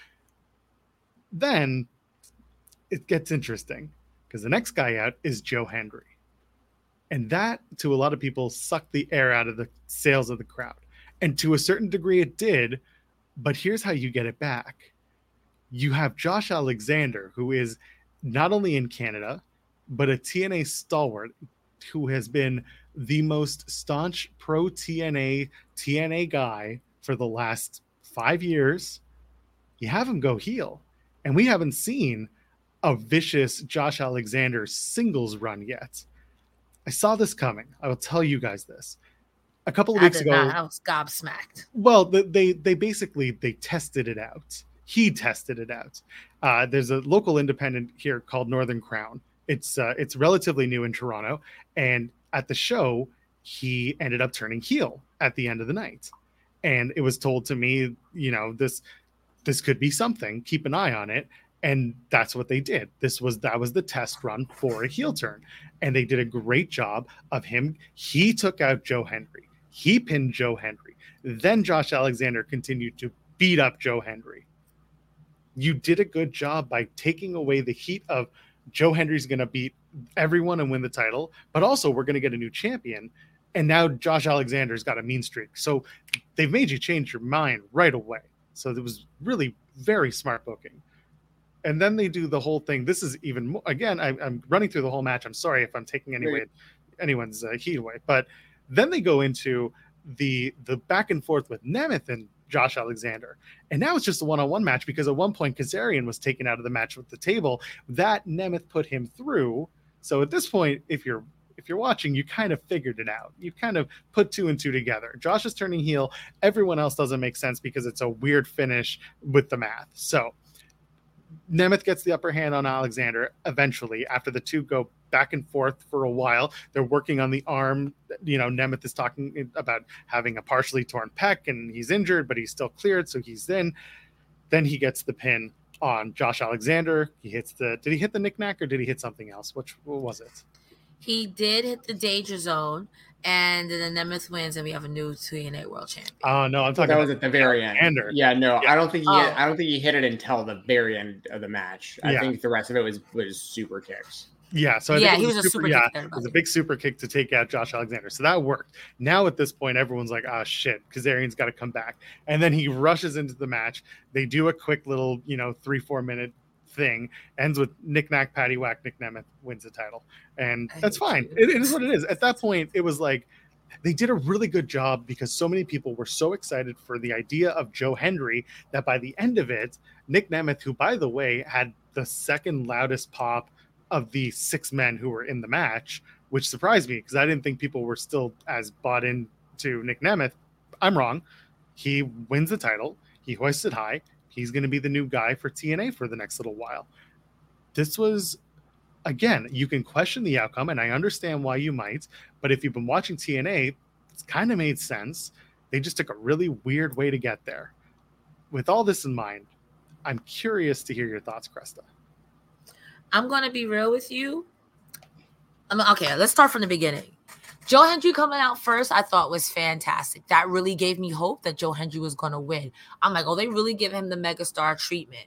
Then it gets interesting because the next guy out is Joe Hendry. And that, to a lot of people, sucked the air out of the sails of the crowd. And to a certain degree, it did. But here's how you get it back. You have Josh Alexander, who is not only in Canada, but a TNA stalwart who has been the most staunch pro-TNA guy for the last 5 years. You have him go heel. And we haven't seen a vicious Josh Alexander singles run yet. I saw this coming. I will tell you guys this. A couple of weeks ago, I was gobsmacked. Well, they basically tested it out. He tested it out. There's a local independent here called Northern Crown. It's relatively new in Toronto, and at the show, he ended up turning heel at the end of the night. And it was told to me, this could be something. Keep an eye on it. And that's what they did. That was the test run for a heel turn. And they did a great job of him. He took out Joe Hendry. He pinned Joe Hendry. Then Josh Alexander continued to beat up Joe Hendry. you did a good job by taking away the heat of Joe Hendry's going to beat everyone and win the title, but also we're going to get a new champion. And now Josh Alexander's got a mean streak. So they've made you change your mind right away. So it was really very smart booking. And then they do the whole thing. This is even more, again, I'm running through the whole match. I'm sorry if I'm taking anyone's heat away. But then they go into the back and forth with Nemeth and Josh Alexander. And now it's just a one-on-one match because at one point Kazarian was taken out of the match with the table. That Nemeth put him through. So at this point, if you're watching, you kind of figured it out. You kind of put 2 and 2 together. Josh is turning heel. Everyone else doesn't make sense because it's a weird finish with the math. So Nemeth gets the upper hand on Alexander eventually after the two go back and forth for a while. They're working on the arm. Nemeth is talking about having a partially torn pec and he's injured, but he's still cleared. So he's in. Then he gets the pin on Josh Alexander. Did he hit the knick-knack or did he hit something else? What was it? He did hit the Danger Zone, and then Nemeth wins, and we have a new TNA World Champion. Oh no, I'm talking. That was at the very end. Yeah, no, yeah. I don't think he hit it until the very end of the match. I think the rest of it was super kicks. Yeah, so I think he was a super kick. It was a big super kick to take out Josh Alexander. So that worked. Now at this point, everyone's like, "Ah, shit, Kazarian's got to come back." And then he rushes into the match. They do a quick little, 3-4 minute thing, ends with knick-knack, paddywhack, Nick Nemeth wins the title. And that's fine. It is what it is. At that point, it was like they did a really good job because so many people were so excited for the idea of Joe Hendry that by the end of it, Nick Nemeth, who, by the way, had the second loudest pop of the 6 men who were in the match, which surprised me because I didn't think people were still as bought into Nick Nemeth. I'm wrong. He wins the title. He hoists it high. He's going to be the new guy for TNA for the next little while. This was, again, you can question the outcome, and I understand why you might, but if you've been watching TNA, it's kind of made sense. They just took a really weird way to get there. With all this in mind, I'm curious to hear your thoughts, Cresta. I'm going to be real with you. Okay, let's start from the beginning. Joe Hendry coming out first, I thought was fantastic. That really gave me hope that Joe Hendry was going to win. I'm like, they really give him the megastar treatment.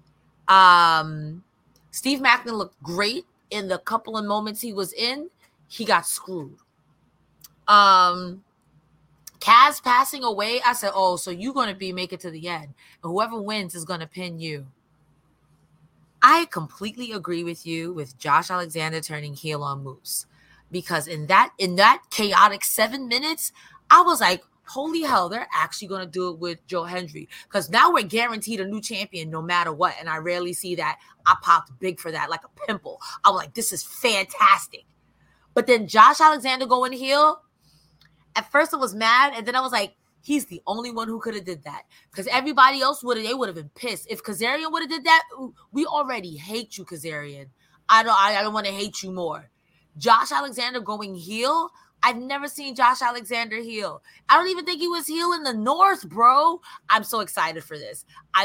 Steve Maclin looked great in the couple of moments he was in. He got screwed. Kaz passing away, I said, so you're going to make it to the end. And whoever wins is going to pin you. I completely agree with you with Josh Alexander turning heel on Moose. Because in that chaotic 7 minutes, I was like, holy hell, they're actually going to do it with Joe Hendry. Because now we're guaranteed a new champion no matter what. And I rarely see that. I popped big for that, like a pimple. I was like, this is fantastic. But then Josh Alexander going heel, at first I was mad. And then I was like, he's the only one who could have did that. Because everybody else would have been pissed. If Kazarian would have did that, we already hate you, Kazarian. I don't want to hate you more. Josh Alexander going heel, I've never seen Josh Alexander heel. I don't even think he was heel in the North, bro. I'm so excited for this.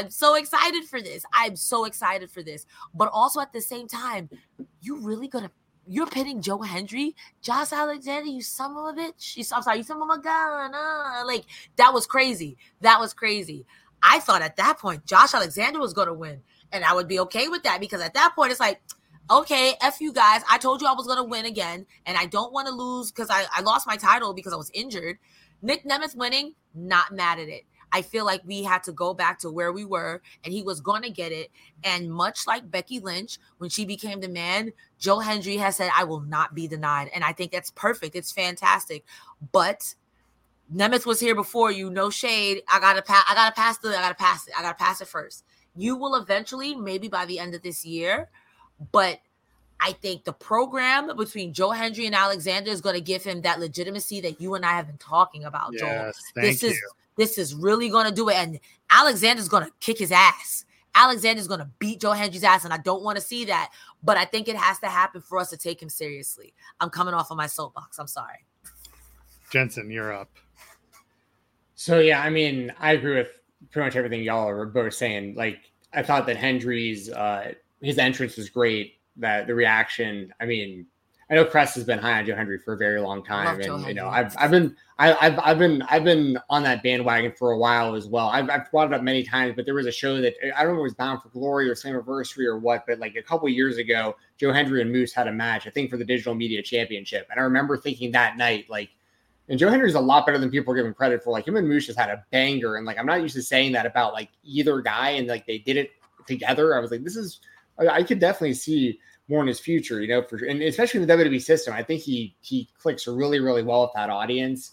But also at the same time, you're pitting Joe Hendry, Josh Alexander, you son of a bitch. You son of a gun. Like, that was crazy. I thought at that point, Josh Alexander was going to win. And I would be okay with that because at that point, it's like, okay, F you guys. I told you I was going to win again, and I don't want to lose because I lost my title because I was injured. Nick Nemeth winning, not mad at it. I feel like we had to go back to where we were, and he was going to get it. And much like Becky Lynch, when she became the man, Joe Hendry has said, I will not be denied. And I think that's perfect. It's fantastic. But Nemeth was here before you. No shade. I gotta pass it first. You will eventually, maybe by the end of this year. But I think the program between Joe Hendry and Alexander is going to give him that legitimacy that you and I have been talking about, Joel. This is really going to do it. And Alexander's going to kick his ass. Alexander's going to beat Joe Hendry's ass, and I don't want to see that. But I think it has to happen for us to take him seriously. I'm coming off of my soapbox. I'm sorry. Jensen, you're up. So, yeah, I mean, I agree with pretty much everything y'all are both saying. Like, I thought that Hendry's his entrance was great. That the reaction, I mean, I know Crest has been high on Joe Hendry for a very long time, and Joe you know, Hendry. I've been on that bandwagon for a while as well. I've brought it up many times, but there was a show that I don't know if it was Bound for Glory or Slammiversary or what, but like a couple years ago, Joe Hendry and Moose had a match, I think for the Digital Media Championship, and I remember thinking that night, like, and Joe Hendry's a lot better than people are giving credit for. Like him and Moose just had a banger, and like I'm not used to saying that about like either guy, and like they did it together. I was like, I could definitely see more in his future, you know, and especially in the WWE system. I think he clicks really, really well with that audience.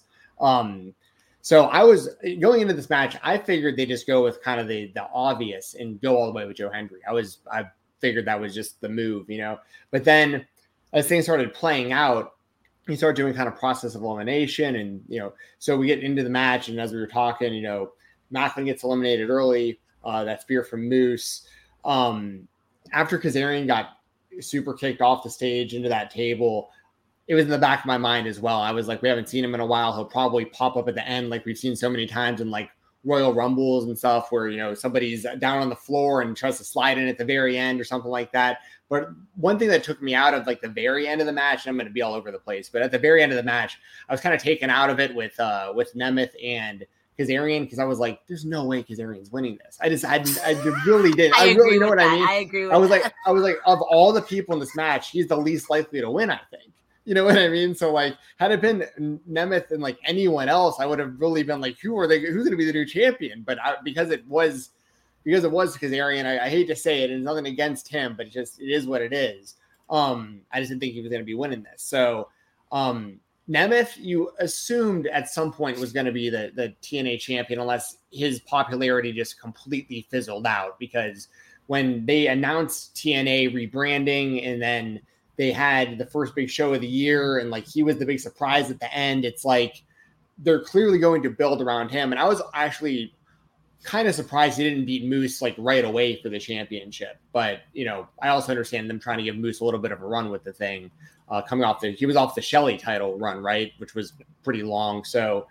So I was going into this match, I figured they just go with kind of the obvious and go all the way with Joe Hendry. I figured that was just the move, you know, but then as things started playing out, he started doing kind of process of elimination. And, you know, so we get into the match, and as we were talking, you know, Macklin gets eliminated early, that spear from Moose. After Kazarian got super kicked off the stage into that table, it was in the back of my mind as well. I was like, we haven't seen him in a while. He'll probably pop up at the end like we've seen so many times in like Royal Rumbles and stuff where, you know, somebody's down on the floor and tries to slide in at the very end or something like that. But one thing that took me out of like the very end of the match, and I'm going to be all over the place, but at the very end of the match, I was kind of taken out of it with Nemeth and Kazarian, because I was like, there's no way Kazarian's winning this. I really did. I really know what I mean. I agree with I was that. like, of all the people in this match, he's the least likely to win, I think. You know what I mean? So like, had it been Nemeth and like anyone else, I would have really been like, who's going to be the new champion? But because it was Kazarian, I hate to say it, and nothing against him, but it is what it is. I just didn't think he was going to be winning this. So, Nemeth, you assumed at some point was going to be the TNA champion, unless his popularity just completely fizzled out, because when they announced TNA rebranding and then they had the first big show of the year and like he was the big surprise at the end, it's like they're clearly going to build around him. And I was actually kind of surprised he didn't beat Moose like right away for the championship. But, you know, I also understand them trying to give Moose a little bit of a run with the thing. He was off the Shelley title run, right, which was pretty long. So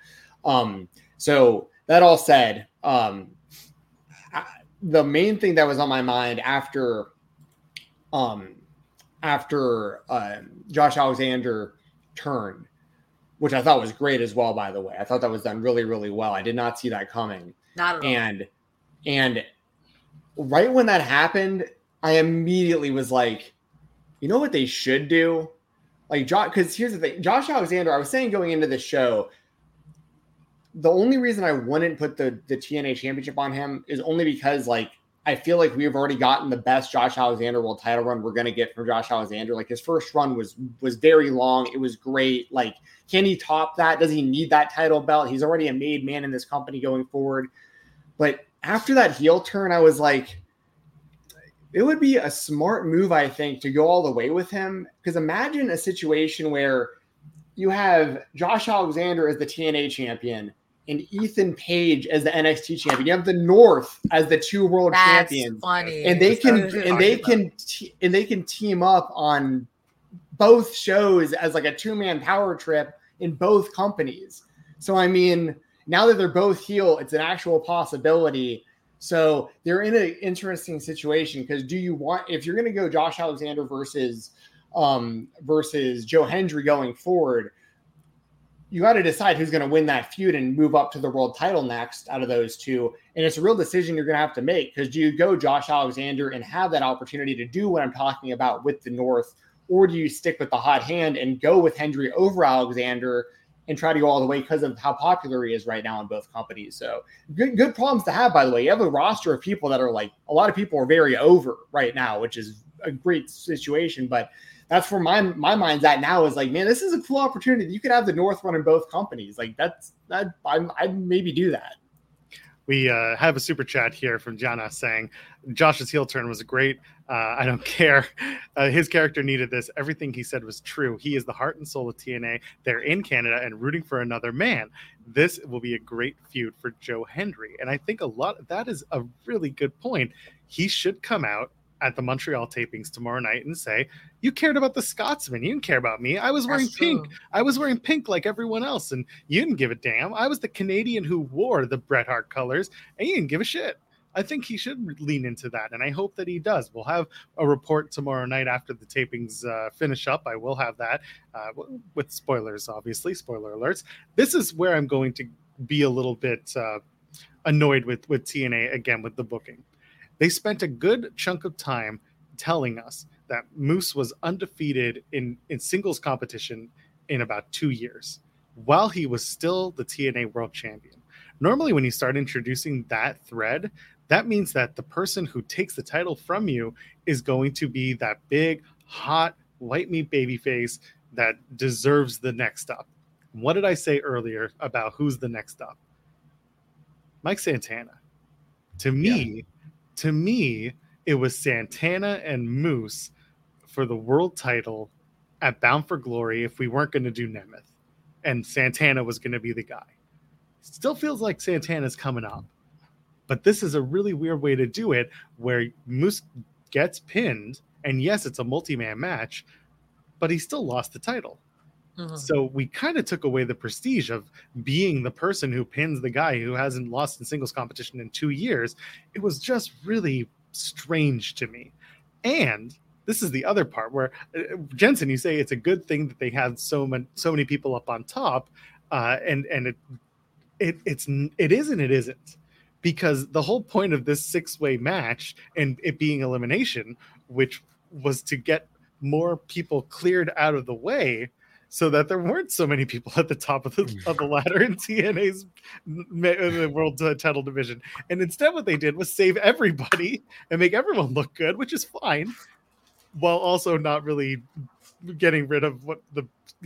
that all said, the main thing that was on my mind after Josh Alexander turned, which I thought was great as well, by the way. I thought that was done really, really well. I did not see that coming. Not at all. And right when that happened, I immediately was like, you know what they should do? Like, because here's the thing, Josh Alexander, I was saying going into the show, the only reason I wouldn't put the TNA championship on him is only because, like, I feel like we've already gotten the best Josh Alexander world title run we're going to get from Josh Alexander. Like, his first run was very long. It was great. Like, can he top that? Does he need that title belt? He's already a made man in this company going forward. But after that heel turn, I was like, it would be a smart move, I think, to go all the way with him. Because imagine a situation where you have Josh Alexander as the TNA champion and Ethan Page as the NXT champion. You have the North as the two world champions. Funny. And they can team up on both shows as like a two-man power trip in both companies. So I mean, now that they're both heel, it's an actual possibility. So they're in an interesting situation, because if you're going to go Josh Alexander versus Joe Hendry going forward, you got to decide who's going to win that feud and move up to the world title next out of those two. And it's a real decision you're going to have to make, because do you go Josh Alexander and have that opportunity to do what I'm talking about with the North, or do you stick with the hot hand and go with Hendry over Alexander and try to go all the way because of how popular he is right now in both companies? So good problems to have, by the way. You have a roster of people that are like, a lot of people are very over right now, which is a great situation. But that's where my mind's at now, is like, man, this is a cool opportunity. You could have the North run in both companies. Like I'd maybe do that. We have a super chat here from Jana saying Josh's heel turn was great. I don't care. His character needed this. Everything he said was true. He is the heart and soul of TNA. They're in Canada and rooting for another man. This will be a great feud for Joe Hendry. And I think that is a really good point. He should come out at the Montreal tapings tomorrow night and say, you cared about the Scotsman. You didn't care about me. I was wearing pink. I was wearing pink like everyone else, and you didn't give a damn. I was the Canadian who wore the Bret Hart colors, and you didn't give a shit. I think he should lean into that, and I hope that he does. We'll have a report tomorrow night after the tapings finish up. I will have that with spoilers, obviously, spoiler alerts. This is where I'm going to be a little bit annoyed with TNA again with the booking. They spent a good chunk of time telling us that Moose was undefeated in singles competition in about 2 years, while he was still the TNA World Champion. Normally, when you start introducing that thread, that means that the person who takes the title from you is going to be that big, hot, white meat babyface that deserves the next up. What did I say earlier about who's the next up? Mike Santana. To me, it was Santana and Moose for the world title at Bound for Glory if we weren't going to do Nemeth. And Santana was going to be the guy. Still feels like Santana's coming up. But this is a really weird way to do it where Moose gets pinned. And yes, it's a multi-man match, but he still lost the title. Mm-hmm. So we kind of took away the prestige of being the person who pins the guy who hasn't lost in singles competition in 2 years. It was just really strange to me. And this is the other part where Jensen, you say it's a good thing that they have so many people up on top, and it is and it isn't, because the whole point of this 6-way match and it being elimination, which was to get more people cleared out of the way, so that there weren't so many people at the top of the ladder in TNA's world title division. And instead what they did was save everybody and make everyone look good, which is fine, while also not really getting rid of what the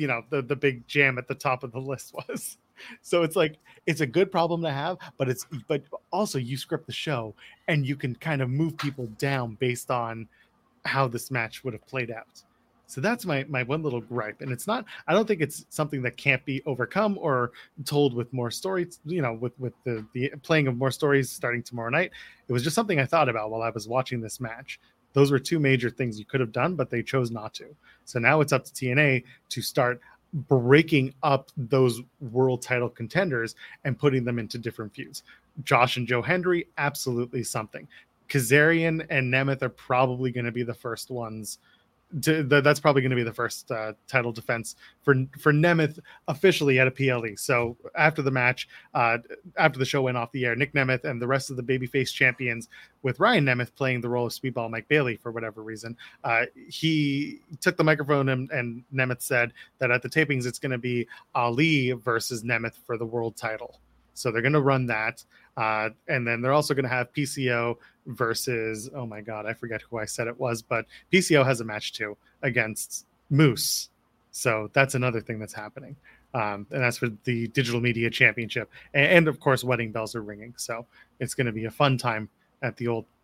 big jam at the top of the list was. So it's like, it's a good problem to have, but also you script the show and you can kind of move people down based on how this match would have played out. So that's my one little gripe. And it's not, I don't think it's something that can't be overcome or told with more stories, with the playing of more stories starting tomorrow night. It was just something I thought about while I was watching this match. Those were two major things you could have done, but they chose not to. So now it's up to TNA to start breaking up those world title contenders and putting them into different feuds. Josh and Joe Hendry, absolutely something. Kazarian and Nemeth are probably going to be the first ones. That's probably going to be the first title defense for Nemeth officially at a PLE. So after the match, after the show went off the air, Nick Nemeth and the rest of the babyface champions, with Ryan Nemeth playing the role of Speedball Mike Bailey for whatever reason, he took the microphone and Nemeth said that at the tapings it's going to be Ali versus Nemeth for the world title. So they're going to run that. And then they're also going to have PCO versus, oh my God, I forget who I said it was, but PCO has a match too against Moose. So that's another thing that's happening. And that's for the Digital Media Championship. And of course, wedding bells are ringing. So it's going to be a fun time at the old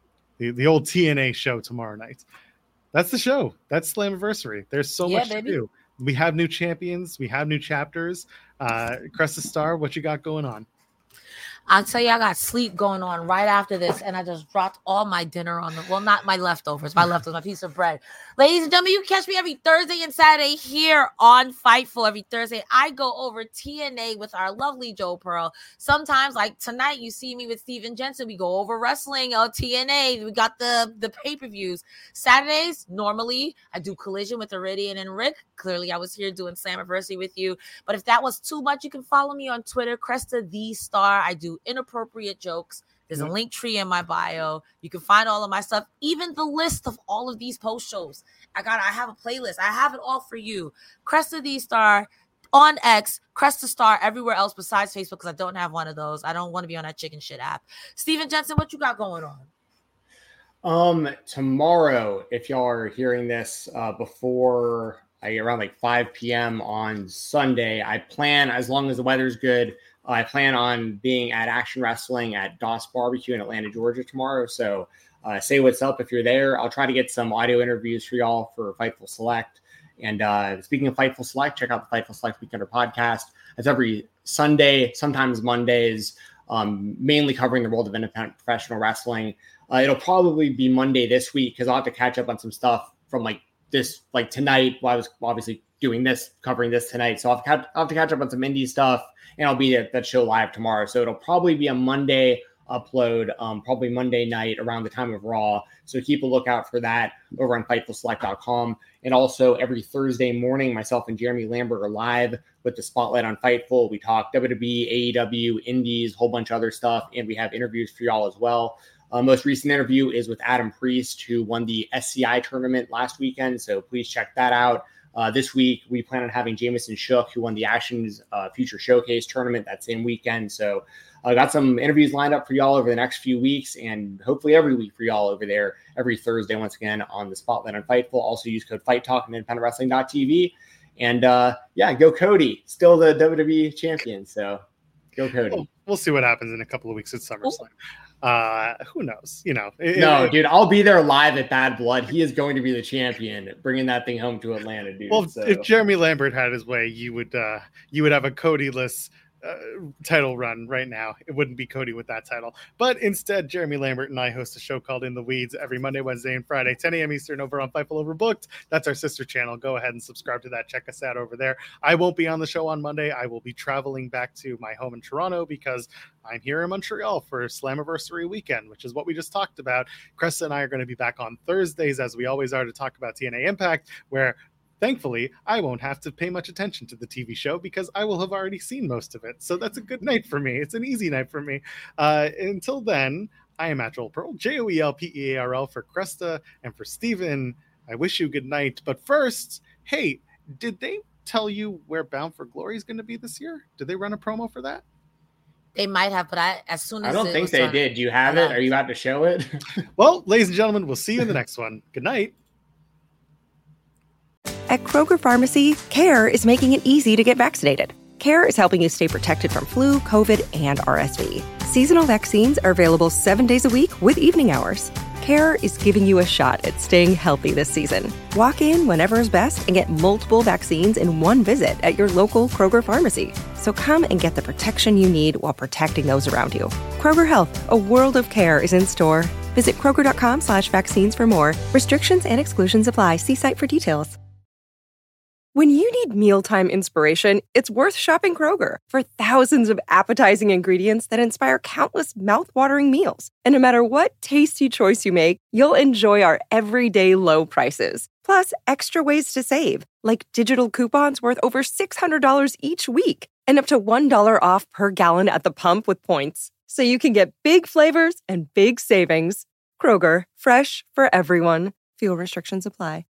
TNA show tomorrow night. That's the show. That's Slammiversary. There's so much to do. We have new champions. We have new chapters. Crest the Star, what you got going on? I'll tell you, I got sleep going on right after this, and I just dropped all my dinner on not my leftovers, my piece of bread. Ladies and gentlemen, you can catch me every Thursday and Saturday here on Fightful. Every Thursday, I go over TNA with our lovely Joe Pearl. Sometimes, like tonight, you see me with Steven Jensen. We go over wrestling, TNA. We got the pay-per-views. Saturdays, normally, I do Collision with Iridian and Rick. Clearly, I was here doing Slammiversary with you. But if that was too much, you can follow me on Twitter, Cresta the Star. I do inappropriate jokes. There's a link tree in my bio. You can find all of my stuff, even the list of all of these post shows. I have a playlist. I have it all for you. Cresta the Star on X, Cresta Star everywhere else besides Facebook, because I don't have one of those. I don't want to be on that chicken shit app. Steven Jensen, what you got going on? Tomorrow, if y'all are hearing this before around like 5 p.m. on Sunday, I plan, as long as the weather's good, I plan on being at Action Wrestling at Doss Barbecue in Atlanta, Georgia tomorrow. So say what's up if you're there. I'll try to get some audio interviews for y'all for Fightful Select. And speaking of Fightful Select, check out the Fightful Select Weekender podcast. It's every Sunday, sometimes Mondays, mainly covering the world of independent professional wrestling. It'll probably be Monday this week because I'll have to catch up on some stuff from tonight. Well, I was obviously covering this tonight. So I'll have to catch up on some indie stuff, and I'll be at that show live tomorrow. So it'll probably be a Monday upload probably Monday night around the time of Raw. So keep a lookout for that over on FightfulSelect.com. And also every Thursday morning, myself and Jeremy Lambert are live with the Spotlight on Fightful. We talk WWE, AEW, Indies, a whole bunch of other stuff, and we have interviews for y'all as well. Most recent interview is with Adam Priest, who won the SCI tournament last weekend. So please check that out. This week, we plan on having Jameson Shook, who won the Actions Future Showcase tournament that same weekend. So I got some interviews lined up for y'all over the next few weeks, and hopefully every week for y'all over there every Thursday, once again, on the Spotlight on Fightful. Also use code FightTalk on IndependentWrestling.tv. And go Cody, still the WWE champion. So go Cody. We'll see what happens in a couple of weeks at SummerSlam. Who knows? Dude, I'll be there live at Bad Blood. He is going to be the champion, bringing that thing home to Atlanta, dude. Well, if Jeremy Lambert had his way, you would have a Cody-less title run right now. It wouldn't be Cody with that title, but instead Jeremy Lambert and I host a show called In the Weeds every Monday, Wednesday, and Friday, 10 a.m. Eastern over on Fightful Overbooked. That's our sister channel. Go ahead and subscribe to that. Check us out over there. I won't be on the show on Monday. I will be traveling back to my home in Toronto because I'm here in Montreal for Slammiversary weekend, which is what we just talked about. Cresta and I are going to be back on Thursdays, as we always are, to talk about TNA Impact, where thankfully, I won't have to pay much attention to the TV show because I will have already seen most of it. So that's a good night for me. It's an easy night for me. Until then, I am at Joel Pearl, JoelPearl for Cresta and for Steven. I wish you good night. But first, hey, did they tell you where Bound for Glory is going to be this year? Did they run a promo for that? They might have, but I don't think they did. Do you have it? Are you about to show it? Well, ladies and gentlemen, we'll see you in the next one. Good night. At Kroger Pharmacy, CARE is making it easy to get vaccinated. CARE is helping you stay protected from flu, COVID, and RSV. Seasonal vaccines are available 7 days a week with evening hours. CARE is giving you a shot at staying healthy this season. Walk in whenever is best and get multiple vaccines in one visit at your local Kroger Pharmacy. So come and get the protection you need while protecting those around you. Kroger Health, a world of care, is in store. Visit Kroger.com/vaccines for more. Restrictions and exclusions apply. See site for details. When you need mealtime inspiration, it's worth shopping Kroger for thousands of appetizing ingredients that inspire countless mouth-watering meals. And no matter what tasty choice you make, you'll enjoy our everyday low prices. Plus, extra ways to save, like digital coupons worth over $600 each week and up to $1 off per gallon at the pump with points. So you can get big flavors and big savings. Kroger, fresh for everyone. Fuel restrictions apply.